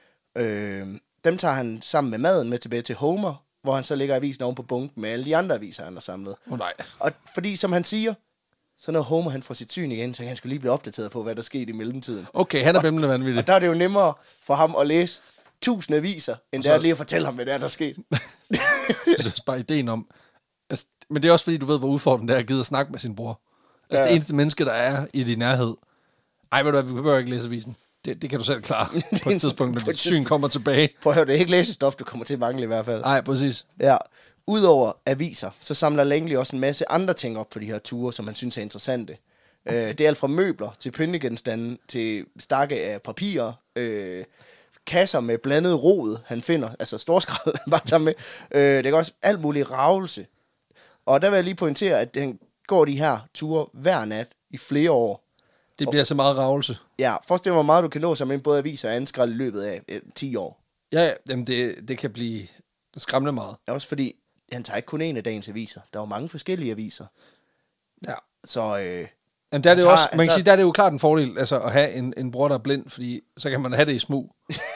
Øh, dem tager han sammen med maden med tilbage til Homer, hvor han så lægger avisen oven på bunken med alle de andre aviser, han har samlet. Åh oh, nej. Og fordi, som han siger, så når Homer han får sit syn igen, så kan han skulle lige blive opdateret på, hvad der skete i mellemtiden. Okay, han er bimlende vanvittig. Og der er det jo nemmere for ham at læse tusind aviser, end så... det er lige at fortælle ham, hvad der er, der skete. Jeg synes bare ideen om... Altså, men det er også fordi, du ved, hvor udfordrende det er at gide at snakke med sin bror. Altså ja. Det eneste menneske, der er i din nærhed. Ej, ved du hvad, vi behøver ikke læse avisen. Det, det kan du selv klare på et tidspunkt, når dit syn kommer tilbage. Prøv at høre, det er ikke læsestof, du kommer til at mangle i hvert fald. Nej, præcis. Ja. Udover aviser, så samler Langley også en masse andre ting op på de her ture, som han synes er interessante. Øh, det er alt fra møbler til pyntegenstande til stakke af papirer, øh, kasser med blandet rod, han finder, altså storskrald, han bare tager med. Øh, det er også alt muligt ravelse. Og der vil jeg lige pointere, at han går de her ture hver nat i flere år. Det bliver og, så meget ravelse. Ja, forestil dig, hvor meget du kan nå sammen med både aviser og anden skrald i løbet af øh, ti år. Ja, ja, jamen det, det kan blive skræmmende meget. Også fordi, han tager ikke kun en af dagens aviser. Der er jo mange forskellige aviser. Ja. Så øh, men der er det tager, også, man kan tager... sige, der er det jo klart en fordel, altså at have en, en bror, der er blind, fordi så kan man have det i smug.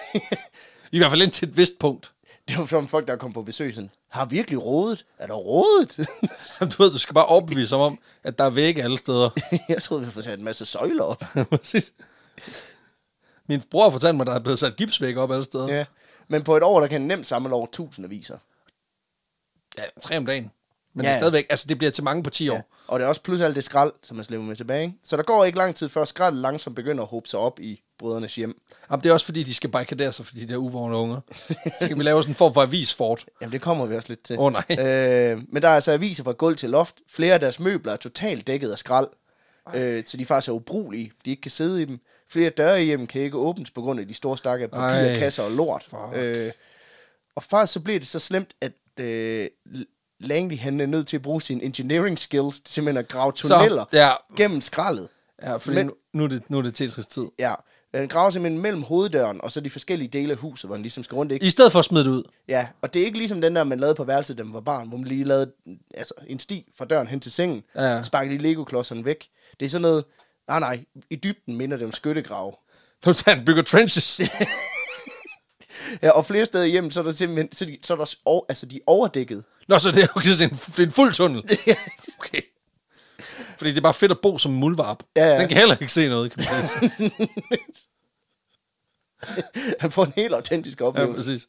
I hvert fald indtil et vist punkt. Det er jo som folk, der er kommet på besøg sådan, har virkelig rodet? Er der rodet? Du ved, du skal bare overbevise om, at der er vægge alle steder. Jeg troede, vi havde fået sat en masse søjler op. Præcis. Min bror fortalte mig, at der er blevet sat gipsvægge op alle steder. Ja, men på et år, der kan nemt samle over tusind aviser. Ja, tre om dagen. Men ja, det er stadigvæk, altså det bliver til mange på ti år. Ja. Og det er også plus alt det skrald, som man slæber med tilbage. Ikke? Så der går ikke lang tid, før skrald langsomt begynder at hobe sig op i brødrenes hjem. Jamen, det er også fordi, de skal barrikadere sig for de der uvågne unger. Så kan vi lave sådan en form for avisfort. Jamen, det kommer vi også lidt til. Åh oh, nej. Øh, men der er altså aviser fra gulv til loft. Flere af deres møbler er totalt dækket af skrald. Øh, så de faktisk er ubrugelige. De ikke kan sidde i dem. Flere døre i hjemmen kan ikke åbnes på grund af de store stakke af papir, kasser og lort. Øh, og faktisk så bliver det så slemt, at øh, Langley han er nødt til at bruge sine engineering skills til simpelthen at grave tunneller så, ja. gennem skraldet. Ja, for nu, nu, er det, nu er det Tetris-tid. Ja, den graver simpelthen mellem hoveddøren og så de forskellige dele af huset, hvor den ligesom skal rundt. Ikke? I stedet for at smide det ud. Ja, og det er ikke ligesom den der, man lavede på værelset, da man var barn, hvor man lige lavede altså, en sti fra døren hen til sengen, ja. Sparkede de Lego-klodserne væk. Det er sådan noget, nej nej, i dybden minder det om skyttegrave. Nu tager han bygger trenches. Ja, og flere steder hjemme, så er der simpelthen, så, de, så er der over, altså de er overdækket. Nå, så det er, okay, det er, en, det er en fuld tunnel. Okay. Fordi det er bare fedt at bo som muldvarp. Ja, ja. Den kan heller ikke se noget, kan man sige. Han får en helt autentisk oplevelse. Ja, præcis.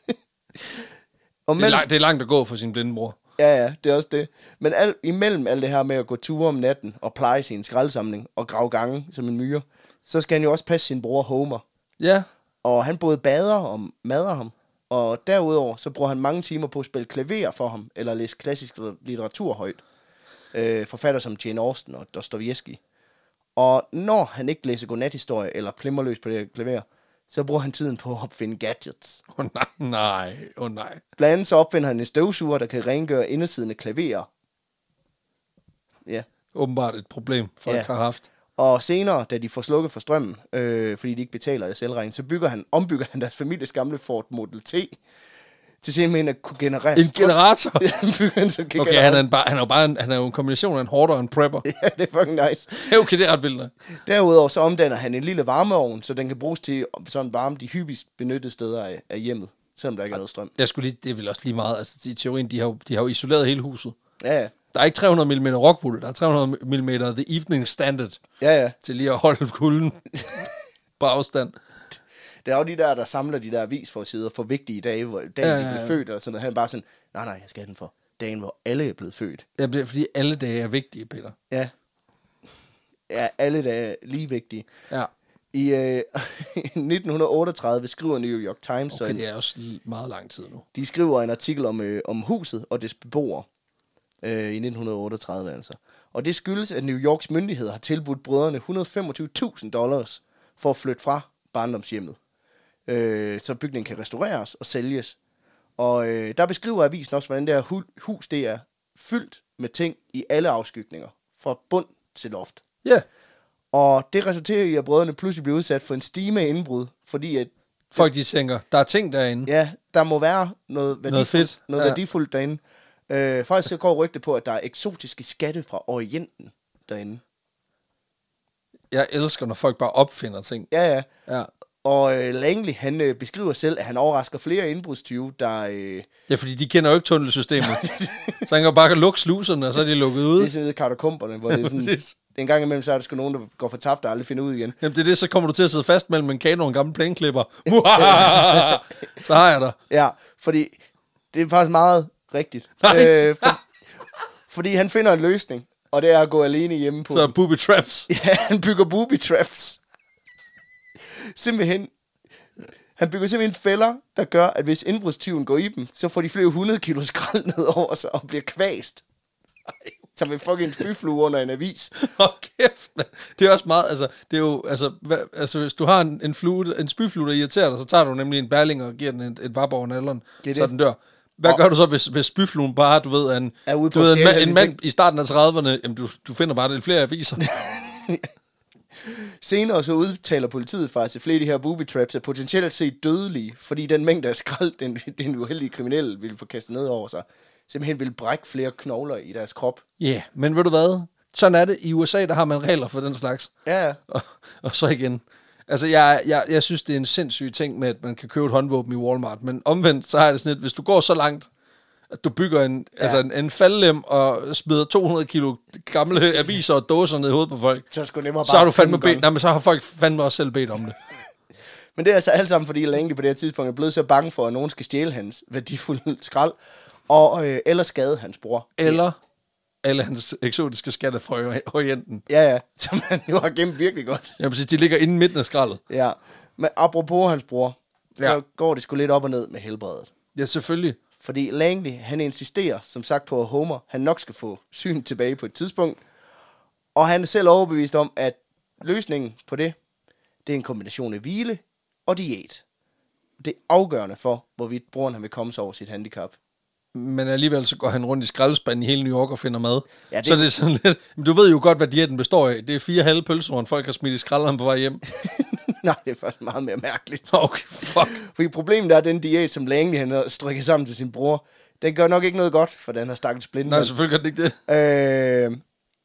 Og det, er langt, det er langt at gå for sin blinde bror. Ja, ja, det er også det. Men al, imellem alt det her med at gå ture om natten og pleje sin skraldsamling og grave gange som en myre, så skal han jo også passe sin bror Homer. Ja. Og han både bader og mader ham. Og derudover, så bruger han mange timer på at spille klaver for ham, eller læse klassisk litteratur højt. Øh, forfatter som Jane Austen og Dostojevskij. Og når han ikke læser godnathistorie eller plimmer løs på det klaver, så bruger han tiden på at opfinde gadgets. Åh oh, nej, nej, åh oh, nej. Blandt andet så opfinder han en støvsuger, der kan rengøre indersiden af klaverer. Ja. Åbenbart et problem, folk ja. har haft. Og senere, da de får slukket for strømmen, øh, fordi de ikke betaler deres elregning, så bygger han, ombygger han deres families gamle Ford Model T til simpelthen at kunne generere en strøm. Generator? han så okay, generere. Han, er en bar, han, er jo bare en, han er jo en kombination af en hoarder og en prepper. Ja, det er fucking nice. Ja, okay, det er ret vildt. Derudover så omdanner han en lille varmeovn, så den kan bruges til sådan varme de hyppigst benyttede steder af, af hjemmet, selvom der ikke er noget strøm. Jeg skulle lige, det er vel også lige meget, altså i teorien, de har jo, de har jo isoleret hele huset. Ja, ja. Der er ikke tre hundrede millimeter Rockwool, der er tre hundrede millimeter The Evening Standard. Ja, ja. Til lige at holde kulden på afstand. Det er jo de der, der samler de der avisforsider for vigtige dage, hvor dagen ja, ja, ja. de blev født, og sådan noget. Han er bare sådan, nej, nej, jeg skal have den for dagen, hvor alle er blevet født. Ja, fordi alle dage er vigtige, Peter. Ja. er alle der lige vigtige. Ja. I øh, nitten otteogtredive skriver New York Times... Okay, en, det er også meget lang tid nu. De skriver en artikel om, øh, om huset og dets beboere øh, i nitten otteogtredive altså. Og det skyldes, at New Yorks myndigheder har tilbudt brødrene et hundrede og femogtyve tusind dollars for at flytte fra barndomshjemmet. Øh, så bygningen kan restaureres og sælges. Og øh, der beskriver avisen også, hvordan det her hu- hus det er fyldt med ting i alle afskygninger. Fra bund til loft. Ja. Yeah. Og det resulterer i, at brødrene pludselig bliver udsat for en stime af indbrud, fordi at... Folk de tænker, der er ting derinde. Ja, der må være noget værdifuldt, noget fedt. Noget ja. værdifuldt derinde. Øh, faktisk så går rygte på, at der er eksotiske skatte fra Orienten derinde. Jeg elsker, når folk bare opfinder ting. Ja, ja. Ja. Og øh, Langley, han øh, beskriver selv, at han overrasker flere indbrudstyve, der... Øh... Ja, fordi de kender jo ikke tunnelsystemet. Så han kan bare lukke sluserne, og så er de lukket ud. Det er sådan ved katakomberne, hvor det er sådan... En gang imellem, så er der sgu nogen, der går for tabt og aldrig finder ud igen. Jamen det er det, så kommer du til at sidde fast mellem en kano og en gammel plæneklipper. Så har jeg dig. Ja, fordi det er faktisk meget rigtigt. Øh, for, fordi han finder en løsning, og det er at gå alene hjemme på... Så er booby traps. Ja, han bygger booby traps. Simpelthen... Han bygger simpelthen fælder, der gør, at hvis indbrudstyven går i dem, så får de flere hundrede kilo skrald ned over sig og bliver kvæst. Som en fucking spyflue under en avis. Åh, oh, kæft, man. Det er også meget, altså, det er jo, altså, hva, altså hvis du har en, en, flue, en spyflue, der irriterer dig, så tager du nemlig en bærling og giver den et, et vap over nalleren, så den dør. Hvad og gør du så, hvis, hvis spyfluen bare, du ved, en, er ude du ved, en, mand, en mand i starten af trediverne, jamen, du, du finder bare lidt flere aviser. Senere så udtaler politiet faktisk, at flere af de her booby traps er potentielt set dødelige, fordi den mængde af skrald, den, den uheldige kriminelle ville få kastet ned over sig, simpelthen vil brække flere knogler i deres krop. Ja, yeah, men ved du hvad? Sådan er det. I U S A, der har man regler for den slags. Ja, ja. Og, og så igen. Altså, jeg, jeg, jeg synes, det er en sindssyg ting med, at man kan købe et håndvåben i Walmart, men omvendt, så har det sådan lidt, hvis du går så langt, at du bygger en, ja. altså en, en faldlem og smider to hundrede kilo gamle aviser og dåser ned i hovedet på folk, så, bare så har du fandme bedt, nej, men så har folk fandme også selv bedt om det. Men det er altså alt sammen, fordi Langley på det her tidspunkt er blevet så bange for, at nogen skal stjæle hans værdifulde skrald, og, øh, eller skade hans bror. Eller alle hans eksotiske skatte fra Orienten. Ja, ja, som han jo har gemt virkelig godt. Jeg vil sige, de ligger inde midten af skraldet. Ja, men apropos hans bror, ja. Så går det sgu lidt op og ned med helbredet. Ja, selvfølgelig. Fordi Langley, han insisterer, som sagt, på at Homer, han nok skal få syn tilbage på et tidspunkt. Og han er selv overbevist om, at løsningen på det, det er en kombination af hvile og diæt. Det er afgørende for, hvorvidt broren han vil komme sig over sit handicap. Men alligevel så går han rundt i skraldespanden i hele New York og finder mad. Ja, det... Så det er sådan lidt... Men du ved jo godt, hvad diæten består af. Det er fire halve pølser, folk har smidt i skralderen på vej hjem. Nej, det er faktisk meget mere mærkeligt. Okay, fuck. Fordi problemet er, at den diæt, som Langley han har strikket sammen til sin bror, den gør nok ikke noget godt for den her stakkels blinde. Nej, selvfølgelig gør den ikke det. Øh...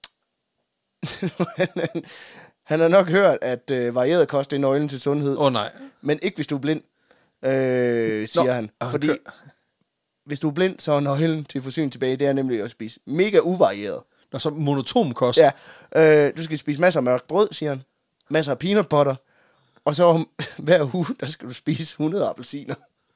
han, han har nok hørt, at øh, varieret kost er nøglen til sundhed. Åh oh, nej. Men ikke hvis du er blind, øh, siger Nå, han. Fordi okay. Hvis du er blind, så er nøglen til forsyning tilbage, det er nemlig at spise mega uvarieret. Nå, så monotom kost. Ja, øh, du skal spise masser af mørkt brød, siger han. Masser af peanut butter. Og så hver uge, der skal du spise hundrede appelsiner.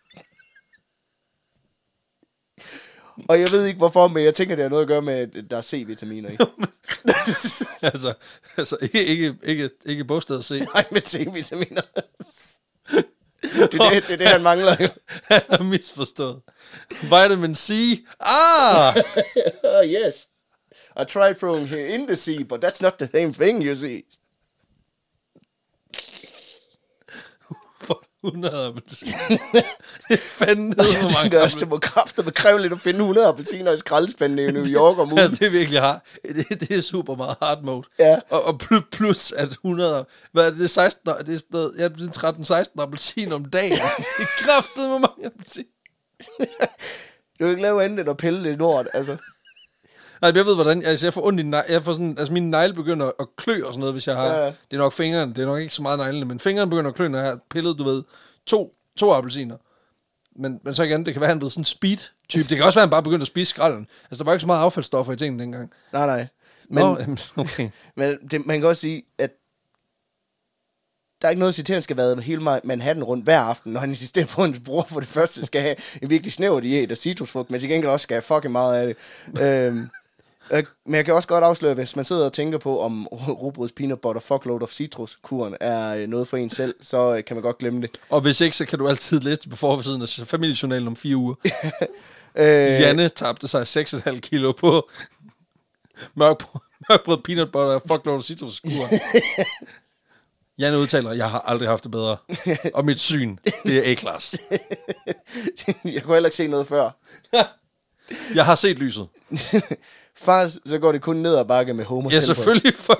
Og jeg ved ikke hvorfor, men jeg tænker, det har noget at gøre med, at der er C-vitaminer i. altså, altså, ikke, ikke, ikke, ikke bogstavet C. Nej, med C-vitaminer. Det er det, det, er det han mangler jo. Han har misforstået. Vitamin C. Ah! Oh, yes. I tried throwing here in the sea, but that's not the same thing, you see. hundrede appelsiner. Det er fandme og jeg tænker også, det må kraftedeme kræve lidt at finde hundrede appelsiner i skraldespandene i New York om ugen. Ja, det er virkelig hard. Det, det er super meget hard mode. Ja. Og, og plus at hundrede, hvad er det, det er seksten, det er sådan, ja, det er tretten seksten appelsiner om dagen. Det er kraftedeme mange appelsiner. Du kan ikke lave andet end at pille lidt lort, altså. Nej, jeg ved hvordan, altså jeg får ondt i negle, jeg får sådan, altså mine negle begynder at klø og sådan noget, hvis jeg har, ja, ja. Det er nok fingrene, det er nok ikke så meget neglene, men fingrene begynder at klø, når jeg har pillet, du ved, to, to appelsiner. Men, men så igen, det kan være, han blevet sådan en speed-type. Det kan også være, han bare begyndte at spise skralden. Altså, der var ikke så meget affaldsstoffer i tingene dengang. Nej, nej. Men, Nå, okay. men det, man kan også sige, at der er ikke noget at sige til, at han skal være hele Manhattan rundt hver aften, når han insisterer på, at hans bror for det første skal have en virkelig snæver diæt og citrusfrugt, men til gengæld også skal have fucking meget af det. øhm, Øh, men jeg kan også godt afsløre, hvis man sidder og tænker på, om rugbrøds peanut butter fuckload of citrus-kuren er øh, noget for en selv, så øh, kan man godt glemme det. Og hvis ikke, så kan du altid læse på forsiden af familiejournalen om fire uger. øh, Janne tabte sig seks komma fem kilo på mørkbrød, mørkbrød peanut butter og fuckload of citrus-kuren. Janne udtaler, jeg har aldrig haft det bedre. Og mit syn, det er A-klasse. Jeg kunne heller ikke se noget før. Jeg har set lyset. Faktisk så går det kun ned ad bakke med Homer. Ja, selvfølgelig, for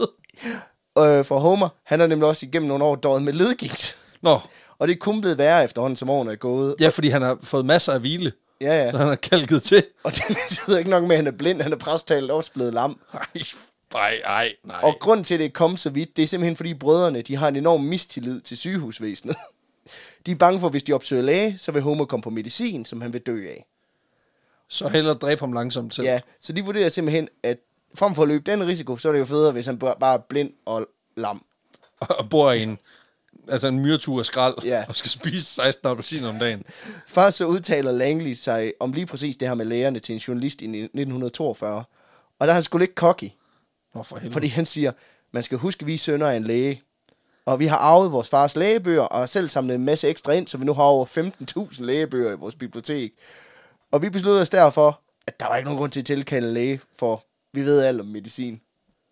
helvede. Øh, for Homer, han har nemlig også igennem nogle år døjet med ledgigt. Nå. Og det er kun blevet værre efterhånden, som årene er gået. Ja, fordi han har fået masser af hvile. Ja, ja. Så han har kalket til. Og det betyder ikke nok med, at han er blind. Han er præsttalt også blevet lam. Nej, nej, nej, nej. Og grunden til, at det er kommet så vidt, det er simpelthen, fordi brødrene, de har en enorm mistillid til sygehusvæsenet. De er bange for, at hvis de opsøger læge, så vil Homer komme på medicin, som han vil dø af. Så hellere dræbe ham langsomt til. Ja, så de vurderer simpelthen, at frem for at løbe den risiko, så er det jo federe, hvis han bare er blind og lam. Og bor i en, altså en myretur af skrald, Ja. og skal spise seksten appelsiner om dagen. Først så udtaler Langley sig om lige præcis det her med lægerne til en journalist i nitten toogfyrre. Og der er han sgu lidt cocky. Nå, for helvede. Fordi han siger, man skal huske, at vi er sønner af en læge. Og vi har arvet vores fars lægebøger, og har selv samlet en masse ekstra ind, så vi nu har over femten tusind lægebøger i vores bibliotek. Og vi besluttede os derfor, at der var ikke nogen grund til at tilkalde en læge, for vi ved alt om medicin.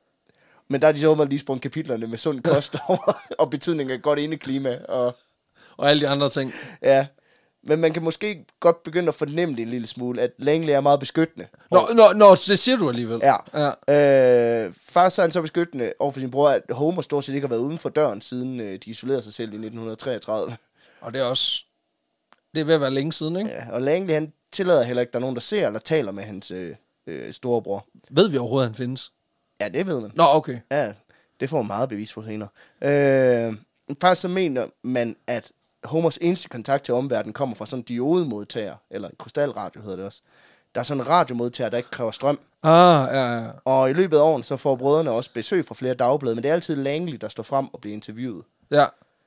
Men der er de så åbenbart lige sprunget kapitlerne med sund kost over, og betydning af godt indeklima. Og, og alle de andre ting. ja, men man kan måske godt begynde at fornemme det en lille smule, at Langley er meget beskyttende. Nå, nå, nå, det siger du alligevel. Ja. ja. Øh, far så er han så beskyttende over for sin bror, at Homer stort set ikke har været uden for døren, siden øh, de isolerede sig selv i nitten treogtredive. Og det er også... Det er ved at være længe siden, ikke? Ja, og Langley, han tillader heller ikke, at der er nogen, der ser eller taler med hans øh, øh, storebror. Ved vi overhovedet, at han findes? Ja, det ved man. Nå, okay. Ja, det får man meget bevis for senere. Øh, faktisk så mener man, at Homers eneste kontakt til omverdenen kommer fra sådan en diodemodtager, eller krystalradio hedder det også. Der er sådan en radiomodtager, der ikke kræver strøm. Ah, ja, ja. Og i løbet af åren, så får brødrene også besøg fra flere dagblade, men det er altid Langley, der står frem og bliver interviewet. Ja.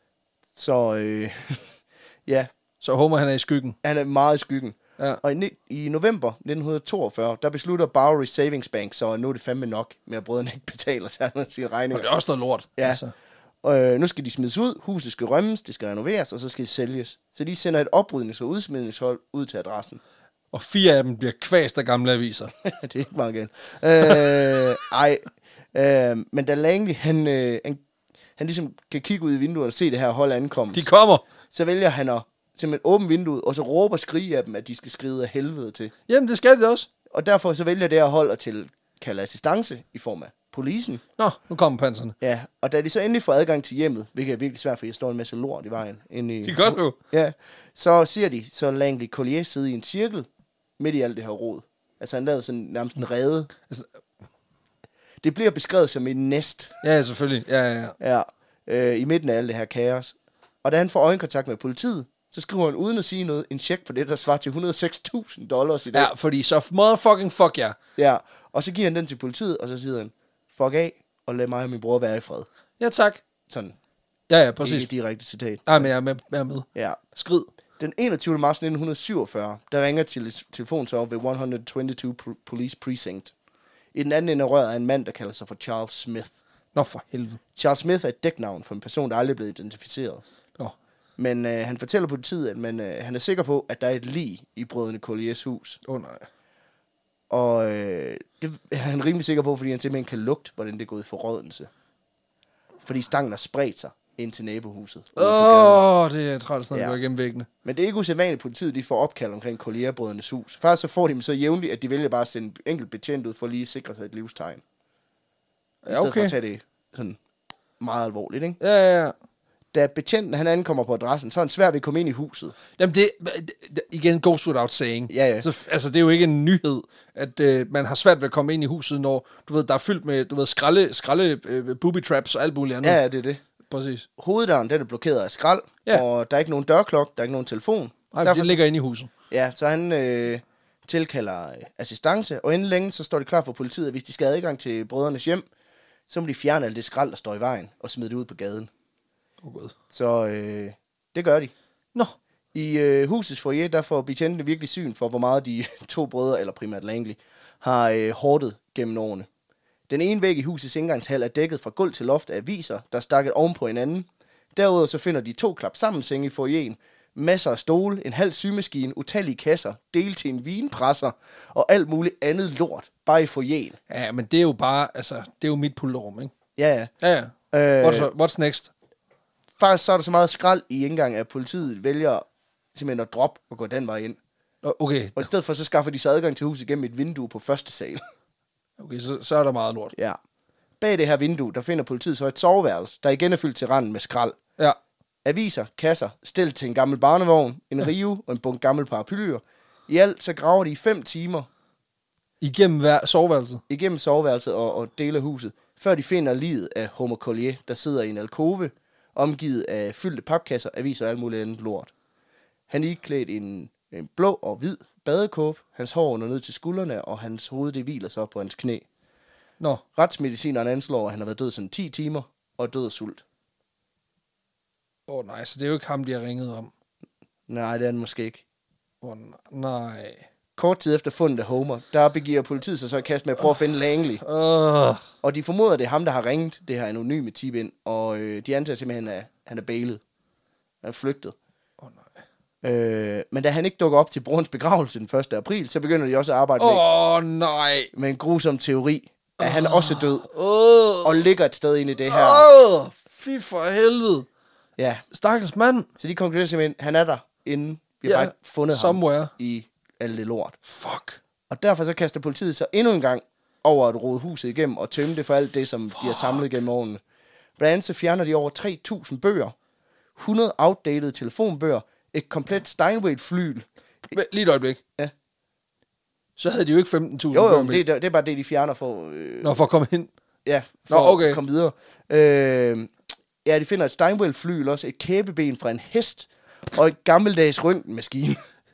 Så øh, ja, Så Homer, han er i skyggen. han er meget i skyggen. Ja. Og i, i november nitten toogfyrre, der beslutter Bowery Savings Bank, så nu er det fandme nok med, at brødrene ikke betaler sig sine regninger. Og det er også noget lort. Ja. Altså. Og øh, nu skal de smides ud, huset skal rømmes, det skal renoveres, og så skal det sælges. Så de sender et oprydnings- og udsmidningshold ud til adressen. Og fire af dem bliver kvæst af gamle aviser. Det er ikke meget igen. Øh, ej, øh, men da Langley, han, øh, han, han ligesom kan kigge ud i vinduet og se det her hold ankomme, De kommer. så vælger han at simpelthen åbne vinduet, og så råber og skrige af dem, at de skal skride af helvede til. Jamen, det skal de også. Og derfor så vælger det her hold at tilkalde assistance i form af polisen. Nå, nu kommer panserne. Ja, og da de så endelig får adgang til hjemmet, hvilket er virkelig svært, fordi jeg står en masse lort i vejen. Inde i, De gør det jo. Ja, så ser de så Langley Collier sidde i en cirkel midt i alt det her rod. Altså han lavede sådan nærmest en rede. Altså, Det bliver beskrevet som en næst. ja, selvfølgelig. Ja, ja, ja. Ja, øh, i midten af alt det her kaos. Og da han får øjenkontakt med politiet, så skriver han uden at sige noget en check for det, der svarer til et hundrede og seks tusind dollars i dag. Ja, fordi så motherfucking fuck jer. Ja, og så giver han den til politiet, og så siger han, fuck af, og lad mig og min bror være i fred. Ja, tak. Sådan, Ja, ja, præcis. ikke direkte citat. Nej, men jeg er med. Jeg er med. Ja. Skrid. Den enogtyvende marts nitten syvogfyrre, der ringer til telefonen så op ved et hundrede og toogtyve Police Precinct. I den anden ende af røret er en mand, der kalder sig for Charles Smith. Nå, for helvede. Charles Smith er et dæknavn for en person, der aldrig er blevet identificeret. Nå. Men øh, han fortæller politiet, at man, øh, han er sikker på, at der er et lig i brødrene Colliers hus. Åh, oh, nej. Og øh, det er han rimelig sikker på, fordi han simpelthen kan lugte, hvordan det er gået i forrådnelse. Fordi stangen har spredt sig ind til nabohuset. Åh, oh, det er træls, når det Ja. går igennem væggene. Men det er ikke usædvanligt, at politiet de får opkald omkring Collier-brødrenes hus. Først så får de dem så jævnligt, at de vælger bare at sende enkelt betjent ud for lige at sikre sig et livstegn. I Ja, stedet okay. for at tage det sådan meget alvorligt, ikke? Ja, ja, ja. Da betjenten han ankommer på adressen, så er han svært ved at komme ind i huset. Jamen, det, det igen goes without saying. Ja, ja. Så, altså, det er jo ikke en nyhed, at øh, man har svært ved at komme ind i huset, når, du ved, der er fyldt med, du ved, skralde, skralde øh, booby traps og alt muligt andet. Ja, ja, det er det. Præcis. Hoveddøren, den er blokeret af skrald, Ja. og der er ikke nogen dørklok, der er ikke nogen telefon. Nej, Derfor det ligger inde i huset. Ja, så han øh, tilkalder øh, assistance, og inden længe, så står det klart for politiet, at hvis de skal have adgang til brødrenes hjem, så må de fjerne alt det skrald, der står i vejen, og smide det ud på gaden. Oh, God. Så øh, det gør de. Nå. I øh, husets foyer, der får betjentene virkelig syn for, hvor meget de to brødre, eller primært Langley, har øh, hårdet gennem årene. Den ene væg i husets indgangshal er dækket fra gulv til loft af aviser, der er stakket oven på hinanden. Derudover så finder de to klap sammen senge i foyeren, masser af stole, en halv sygemaskine, utallige kasser, del til en vinpresser og alt muligt andet lort, bare i foyeren. Ja, men det er jo bare, altså, det er jo mit pulterum, ikke? Ja, ja. Ja, ja. Øh, What's, what's next? Faktisk så er der så meget skrald i indgang, at politiet vælger simpelthen at droppe og gå den vej ind. Okay, Og i stedet for, så skaffer de sig adgang til huset gennem et vindue på første sal. okay så, så er der meget lort. Ja. Bag det her vindue, der finder politiet så et soveværelse, der igen er fyldt til randen med skrald. Ja. Aviser, kasser, stillet til en gammel barnevogn, en rive og en bunke gammel paraplyer. I alt så graver de i fem timer Igennem hver soveværelset. igennem soveværelset og, og dele af huset, før de finder liget af Homer Collier, der sidder i en alkove, omgivet af fyldte papkasser, aviser og alt muligt andet lort. Han er iklædt en, en blå og hvid badekåbe, hans hår under ned til skuldrene, og hans hoved det hviler så på hans knæ. Nå. Retsmedicineren anslår, at han har været død sådan ti timer, og er død af sult. Åh oh, nej, så det er jo ikke ham, de har ringet om. Nej, det er han måske ikke. Åh oh, nej. Kort tid efter fundet af Homer, der begiver politiet sig så i kast med at prøve at finde Langley. Uh. Og de formoder, at det er ham, der har ringet det her anonyme tip ind, og øh, de antager simpelthen, at han er bailet. Han er flygtet. Åh oh, nej. Øh, men da han ikke dukker op til brorens begravelse den første april, så begynder de også at arbejde Åh med, oh, nej. med en grusom teori, at han også er død, Åh. og ligger et sted inde i det her. Åh, oh, fy for helvede. Ja, Stakkels mand. så de konkluderer simpelthen, at han er der, inden vi har Ja, bare fundet somewhere. ham i alt det lort. Fuck. Og derfor så kaster politiet sig endnu en gang over at rode huset igennem og tømme det for alt det, som Fuck. de har samlet gennem årene. Blandt andet så fjerner de over tre tusind bøger, hundrede outdated telefonbøger, et komplet Steinway-flyl. Lige et øjeblik. Ja. Så havde de jo ikke femten tusind. Jo, jo, men det, det er bare det, de fjerner for... Øh, Nå, for at komme hen. ja, for Nå, okay. at komme videre. Øh, ja, de finder et Steinway-flyl, også et kæbeben fra en hest, og et gammeldags røntgenmaskine.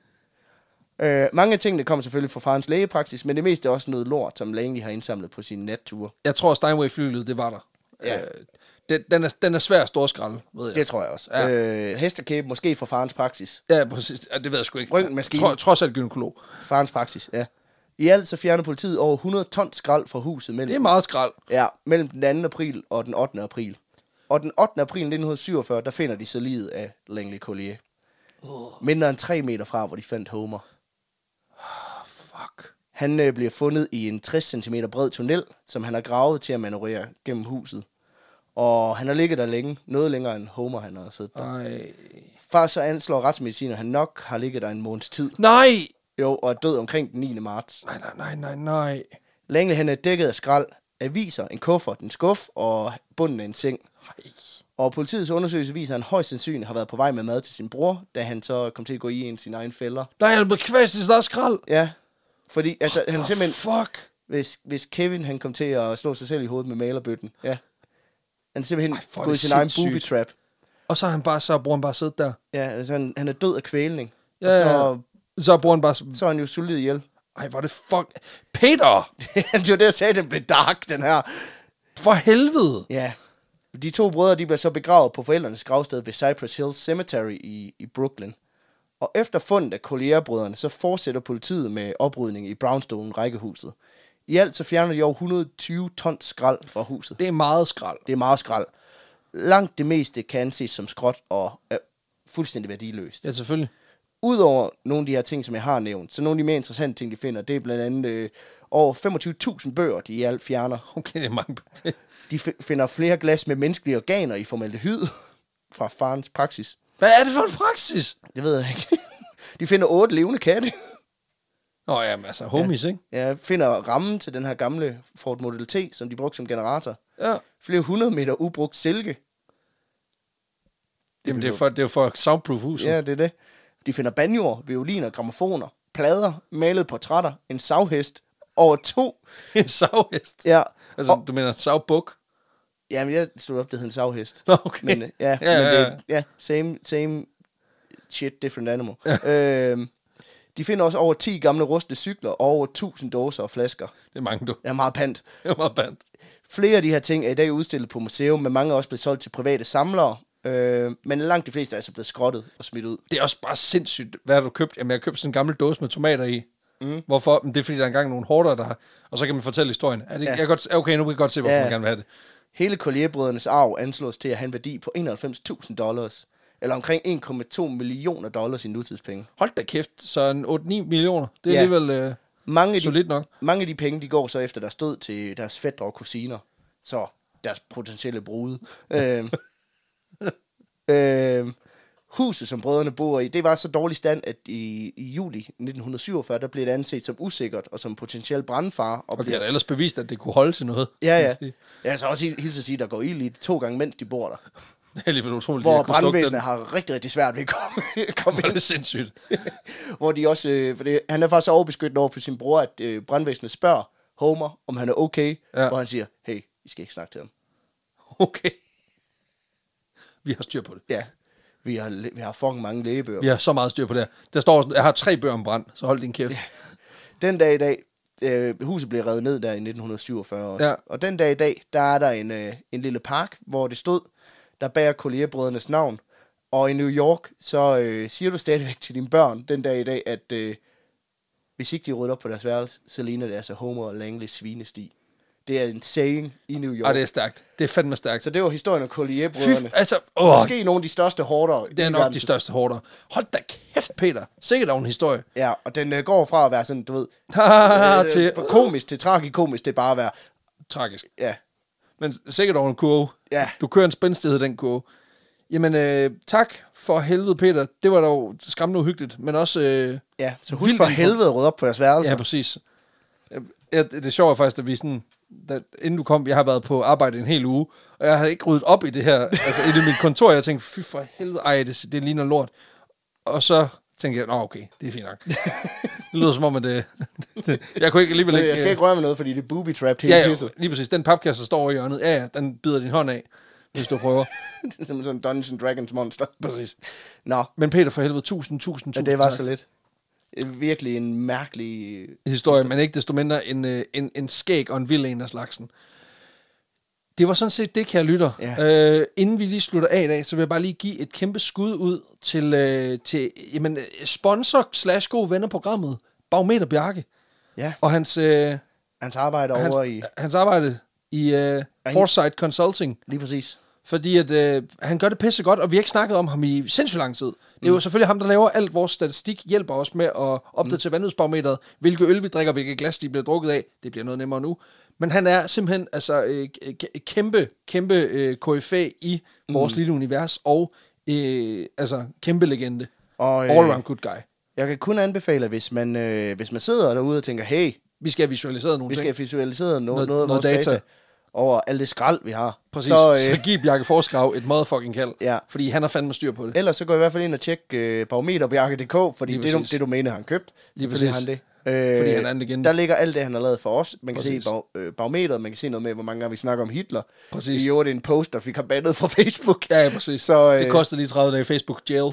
Øh, mange af tingene kommer selvfølgelig fra farens lægepraksis, men det meste er også noget lort, som Langley har indsamlet på sine natture. Jeg tror, Steinway-flylet, det var der. Ja. Øh, den, den, er, den er svær at storskralde, ved jeg. Det tror jeg også. Ja. Øh, hestekæbe, måske fra farens praksis. Ja, præcis. Ja, det ved jeg sgu ikke. Røntgenmaskine. Tro, trods alt gynekolog. Farens praksis, ja. I alt så fjerner politiet over hundrede ton skrald fra huset mellem, Det er meget skrald. ja, mellem den anden april og den ottende april. Og den ottende april nitten syvogfyrre, der finder de så liget af Langley Collier. Uh. Mindre end tre meter fra, hvor de fandt Homer. Fuck. Han øh, bliver fundet i en tres centimeter bred tunnel, som han har gravet til at manøvrere gennem huset. Og han har ligget der længe, noget længere end Homer han har siddet der. Ej. Far så anslår retsmediciner, at han nok har ligget der en måneds tid. Nej! Jo, og er død omkring den niende marts. Nej, nej, nej, nej, nej. Langley han er dækket af skrald, aviser, en kuffert, en skuff og bunden af en seng. Ej. Og politiets undersøgelse viser, at han højst sandsynligt har været på vej med mad til sin bror, da han så kom til at gå i en af sine egne fælder. Nej, han er blevet kvæst i sådan skrald. Ja, fordi altså, han Oh, simpelthen, fuck. hvis, hvis Kevin han kom til at slå sig selv i hovedet med malerbøtten, ja. Han er simpelthen Ej, hvor er gået i det sin egen sindssygt. booby trap. Og så har han bare, så har broren bare siddet der. Ja, altså han, han er død af kvælning. Ja, og så, ja. Så har broren bare... så er han jo solid ihjel. Ej, hvor er det fuck... Peter! Det var det, jeg sagde, den blev dark, den her. For helvede! Ja. De to brødre, de bliver så begravet på forældrenes gravsted ved Cypress Hills Cemetery i, i Brooklyn. Og efter fundet af Collier-brødrene, så fortsætter politiet med oprydning i Brownstone-rækkehuset. I alt så fjerner de over et hundrede og tyve ton skrald fra huset. Det er meget skrald. Det er meget skrald. Langt det meste kan anses som skråt og er fuldstændig værdiløst. Ja, selvfølgelig. Udover nogle af de her ting, som jeg har nævnt, så nogle af de mere interessante ting, de finder, det er blandt andet øh, over femogtyve tusind bøger, de i alt fjerner. Okay, det er mange... De f- finder flere glas med menneskelige organer i formaldehyd fra farens praksis. Hvad er det for en praksis? Det ved jeg ikke. De finder otte levende katte. Nå, jamen altså, homies, ja. Ikke? Ja, finder rammen til den her gamle Ford Model T, som de brugte som generator. Ja. Flere hundrede meter ubrugt silke. Jamen, det er for, det er for soundproof huset. Ja, det er det. De finder banjoer, violiner, gramofoner, plader, malede portrætter, en savhest, over to. En savhest? Ja. Altså, og, du mener en savbuk? jamen, jeg stod op, det hed en savhest. Nå, okay. Men, øh, ja, Ja, men ja, ja. det, ja, same, same shit, different animal. Ja. Øhm, de finder også over ti gamle rustne cykler og over tusind dåser og flasker. Det er mange, du. Det er meget pant. Det er meget bandt. Flere af de her ting er i dag udstillet på museum, men mange er også blevet solgt til private samlere. Øh, men langt de fleste er altså blevet skrottet og smidt ud. Det er også bare sindssygt. Hvad har du købt? Jamen, jeg har købt sådan en gammel dåse med tomater i. Mm. Hvorfor? Men det er, fordi der er engang nogle hårdere, der har... Og så kan man fortælle historien. Er det, ja. jeg kan godt, okay, nu kan jeg godt se, hvorfor ja. man gerne vil have det. Hele Collier-brødrenes arv anslås til at have en værdi på enoghalvfems tusind dollars. Eller omkring en komma to millioner dollars i nutidspenge. Hold da kæft, så en otte ni millioner. Det er ja. alligevel øh, mange solidt nok. Mange af de penge, de går så efter deres død til deres fætre og kusiner. Så deres potentielle brude. øh, øh, huset, som brødrene bor i, det var så dårlig stand, at i, i juli nitten syvogfyrre, der blev det anset som usikkert og som potentiel brandfare. Og, og det bliver... er da ellers bevist, at det kunne holde til noget. Ja, ja. Jeg kan så også hilse at sige, at der går ild i to gange, mens de bor der. Det er alligevel utroligt. Hvor brandvæsenet har rigtig, rigtig svært ved at komme, komme ind. Det er sindssygt. Hvor de også, øh, for det, han er faktisk overbeskyttet over for sin bror, at øh, brandvæsenet spørger Homer, om han er okay. Ja. Og han siger, hey, I skal ikke snakke til ham. Okay. Vi har styr på det. Ja. Vi har, vi har fucking mange lægebøger. Vi har så meget styr på det. Der står, jeg har tre bøger om brand, så hold din kæft. Ja. Den dag i dag, øh, huset blev revet ned der i nitten syvogfyrre også. Ja. Og den dag i dag, der er der en, øh, en lille park, hvor det stod, der bærer Collier-brødrenes navn. Og i New York, så øh, siger du stadigvæk til dine børn den dag i dag, at øh, hvis ikke de rydder op på deres værelse, så ligner det altså Homer og Langley svinesti. Det er en saying i New York. Og det er stærkt. Det er fandme stærkt. Så det var historien om Collier-brødrene. Altså, åh, måske nogle af de største hårdere. Det er nok de største hårdere. Hold da kæft, Peter. Sikkert af en historie. Ja, og den øh, går fra at være sådan, du ved, øh, til komisk til tragikomisk, det er bare at være... Tragisk. Ja. Men sikkert over en kurve. Ja. Du kører en spændstighed, den kurve. Jamen, øh, tak for helvede, Peter. Det var dog skræmmende uhyggeligt, men også... Øh, ja, så husk for helvede at rydde op på jeres værelse. Ja, præcis. Ja, det sjove er faktisk, at vi sådan... Da, inden du kom, jeg har været på arbejde en hel uge, og jeg har ikke ryddet op i det her, altså i det mit kontor. Jeg tænkte, fy for helvede, ej, det, det ligner lort. Og så tænkte jeg, nå okay, det er fint nok. Det lyder som om, at det... det jeg kunne ikke alligevel ikke... Jeg skal ikke røre med noget, fordi det er booby-trapped hele ja, ja, lige præcis. Den papkasse, der står over i hjørnet, ja, ja, den bider din hånd af, hvis du prøver. Det er som sådan en Dungeons and Dragons monster. Præcis. Nå. Men Peter, for helvede, tusind, tusind, tusind ja, det var tak. så lidt. Virkelig en mærkelig historie, historie, men ikke desto mindre en, en, en skæg og en vild en af slagsen. Det var sådan set det, kære lytter. Ja. Øh, inden vi lige slutter af i dag, så vil jeg bare lige give et kæmpe skud ud til, øh, til jamen, sponsor slash gode venner programmet, Barometer Bjarke. Ja. Og hans, øh, hans arbejde over hans, i... Hans arbejde i øh, Foresight Consulting. Lige præcis. Fordi at, øh, han gør det pisse godt, og vi har ikke snakket om ham i sindssygt lang tid. Det er mm. jo selvfølgelig ham, der laver alt vores statistik, hjælper os med at opdatere mm. vandvidsbarometeret, hvilke øl vi drikker, hvilke glas de bliver drukket af. Det bliver noget nemmere nu. Men han er simpelthen altså øh, kæmpe, kæmpe øh, K F A i vores mm. lille univers, og øh, altså kæmpe legende. Og, øh, all around good guy. Jeg kan kun anbefale, hvis man, øh, hvis man sidder derude og tænker, hey, vi skal have visualiseret nogle vi ting. Vi skal have visualiseret no- noget, noget, noget af vores data. data over alt det skrald, vi har. Præcis, så, øh, så giv Bjarke Forskrav et motherfucking kald, ja. Fordi han har fandme styr på det. Ellers så går jeg i hvert fald ind og tjekke øh, barometerbjarke punktum d k, fordi det er det domæne, han købt. Lige præcis. Han det. Øh, fordi han er en legende. Der ligger alt det, han har lavet for os. Man kan præcis. se bag, øh, barometeret, man kan se noget med, hvor mange gange vi snakker om Hitler. Præcis. Vi gjorde en post, der fik ham bandet fra Facebook. Ja, ja præcis. Så, øh, det kostede lige tredive dage Facebook jail.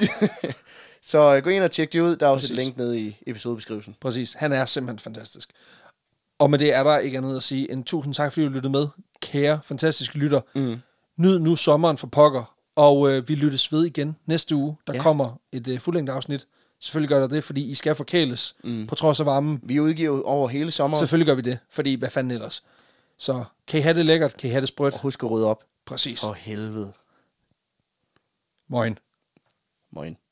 Så øh, gå ind og tjek det ud. Der er præcis. Også et link nede i episodebeskrivelsen. Præcis. Han er simpelthen fantastisk. Og med det er der ikke andet at sige en tusind tak, fordi du lyttede med. Kære, fantastiske lytter. Mm. Nyd nu sommeren for pokker. Og øh, vi lyttes ved igen næste uge. Der ja. kommer et øh, fuldlængde afsnit. Selvfølgelig gør der det, fordi I skal forkæles mm. på trods af varmen. Vi udgiver over hele sommeren. Selvfølgelig gør vi det, fordi hvad fanden ellers. Så kan I have det lækkert, kan I have det sprødt. Og husk at rydde op. Præcis. For helvede. Moin. Moin.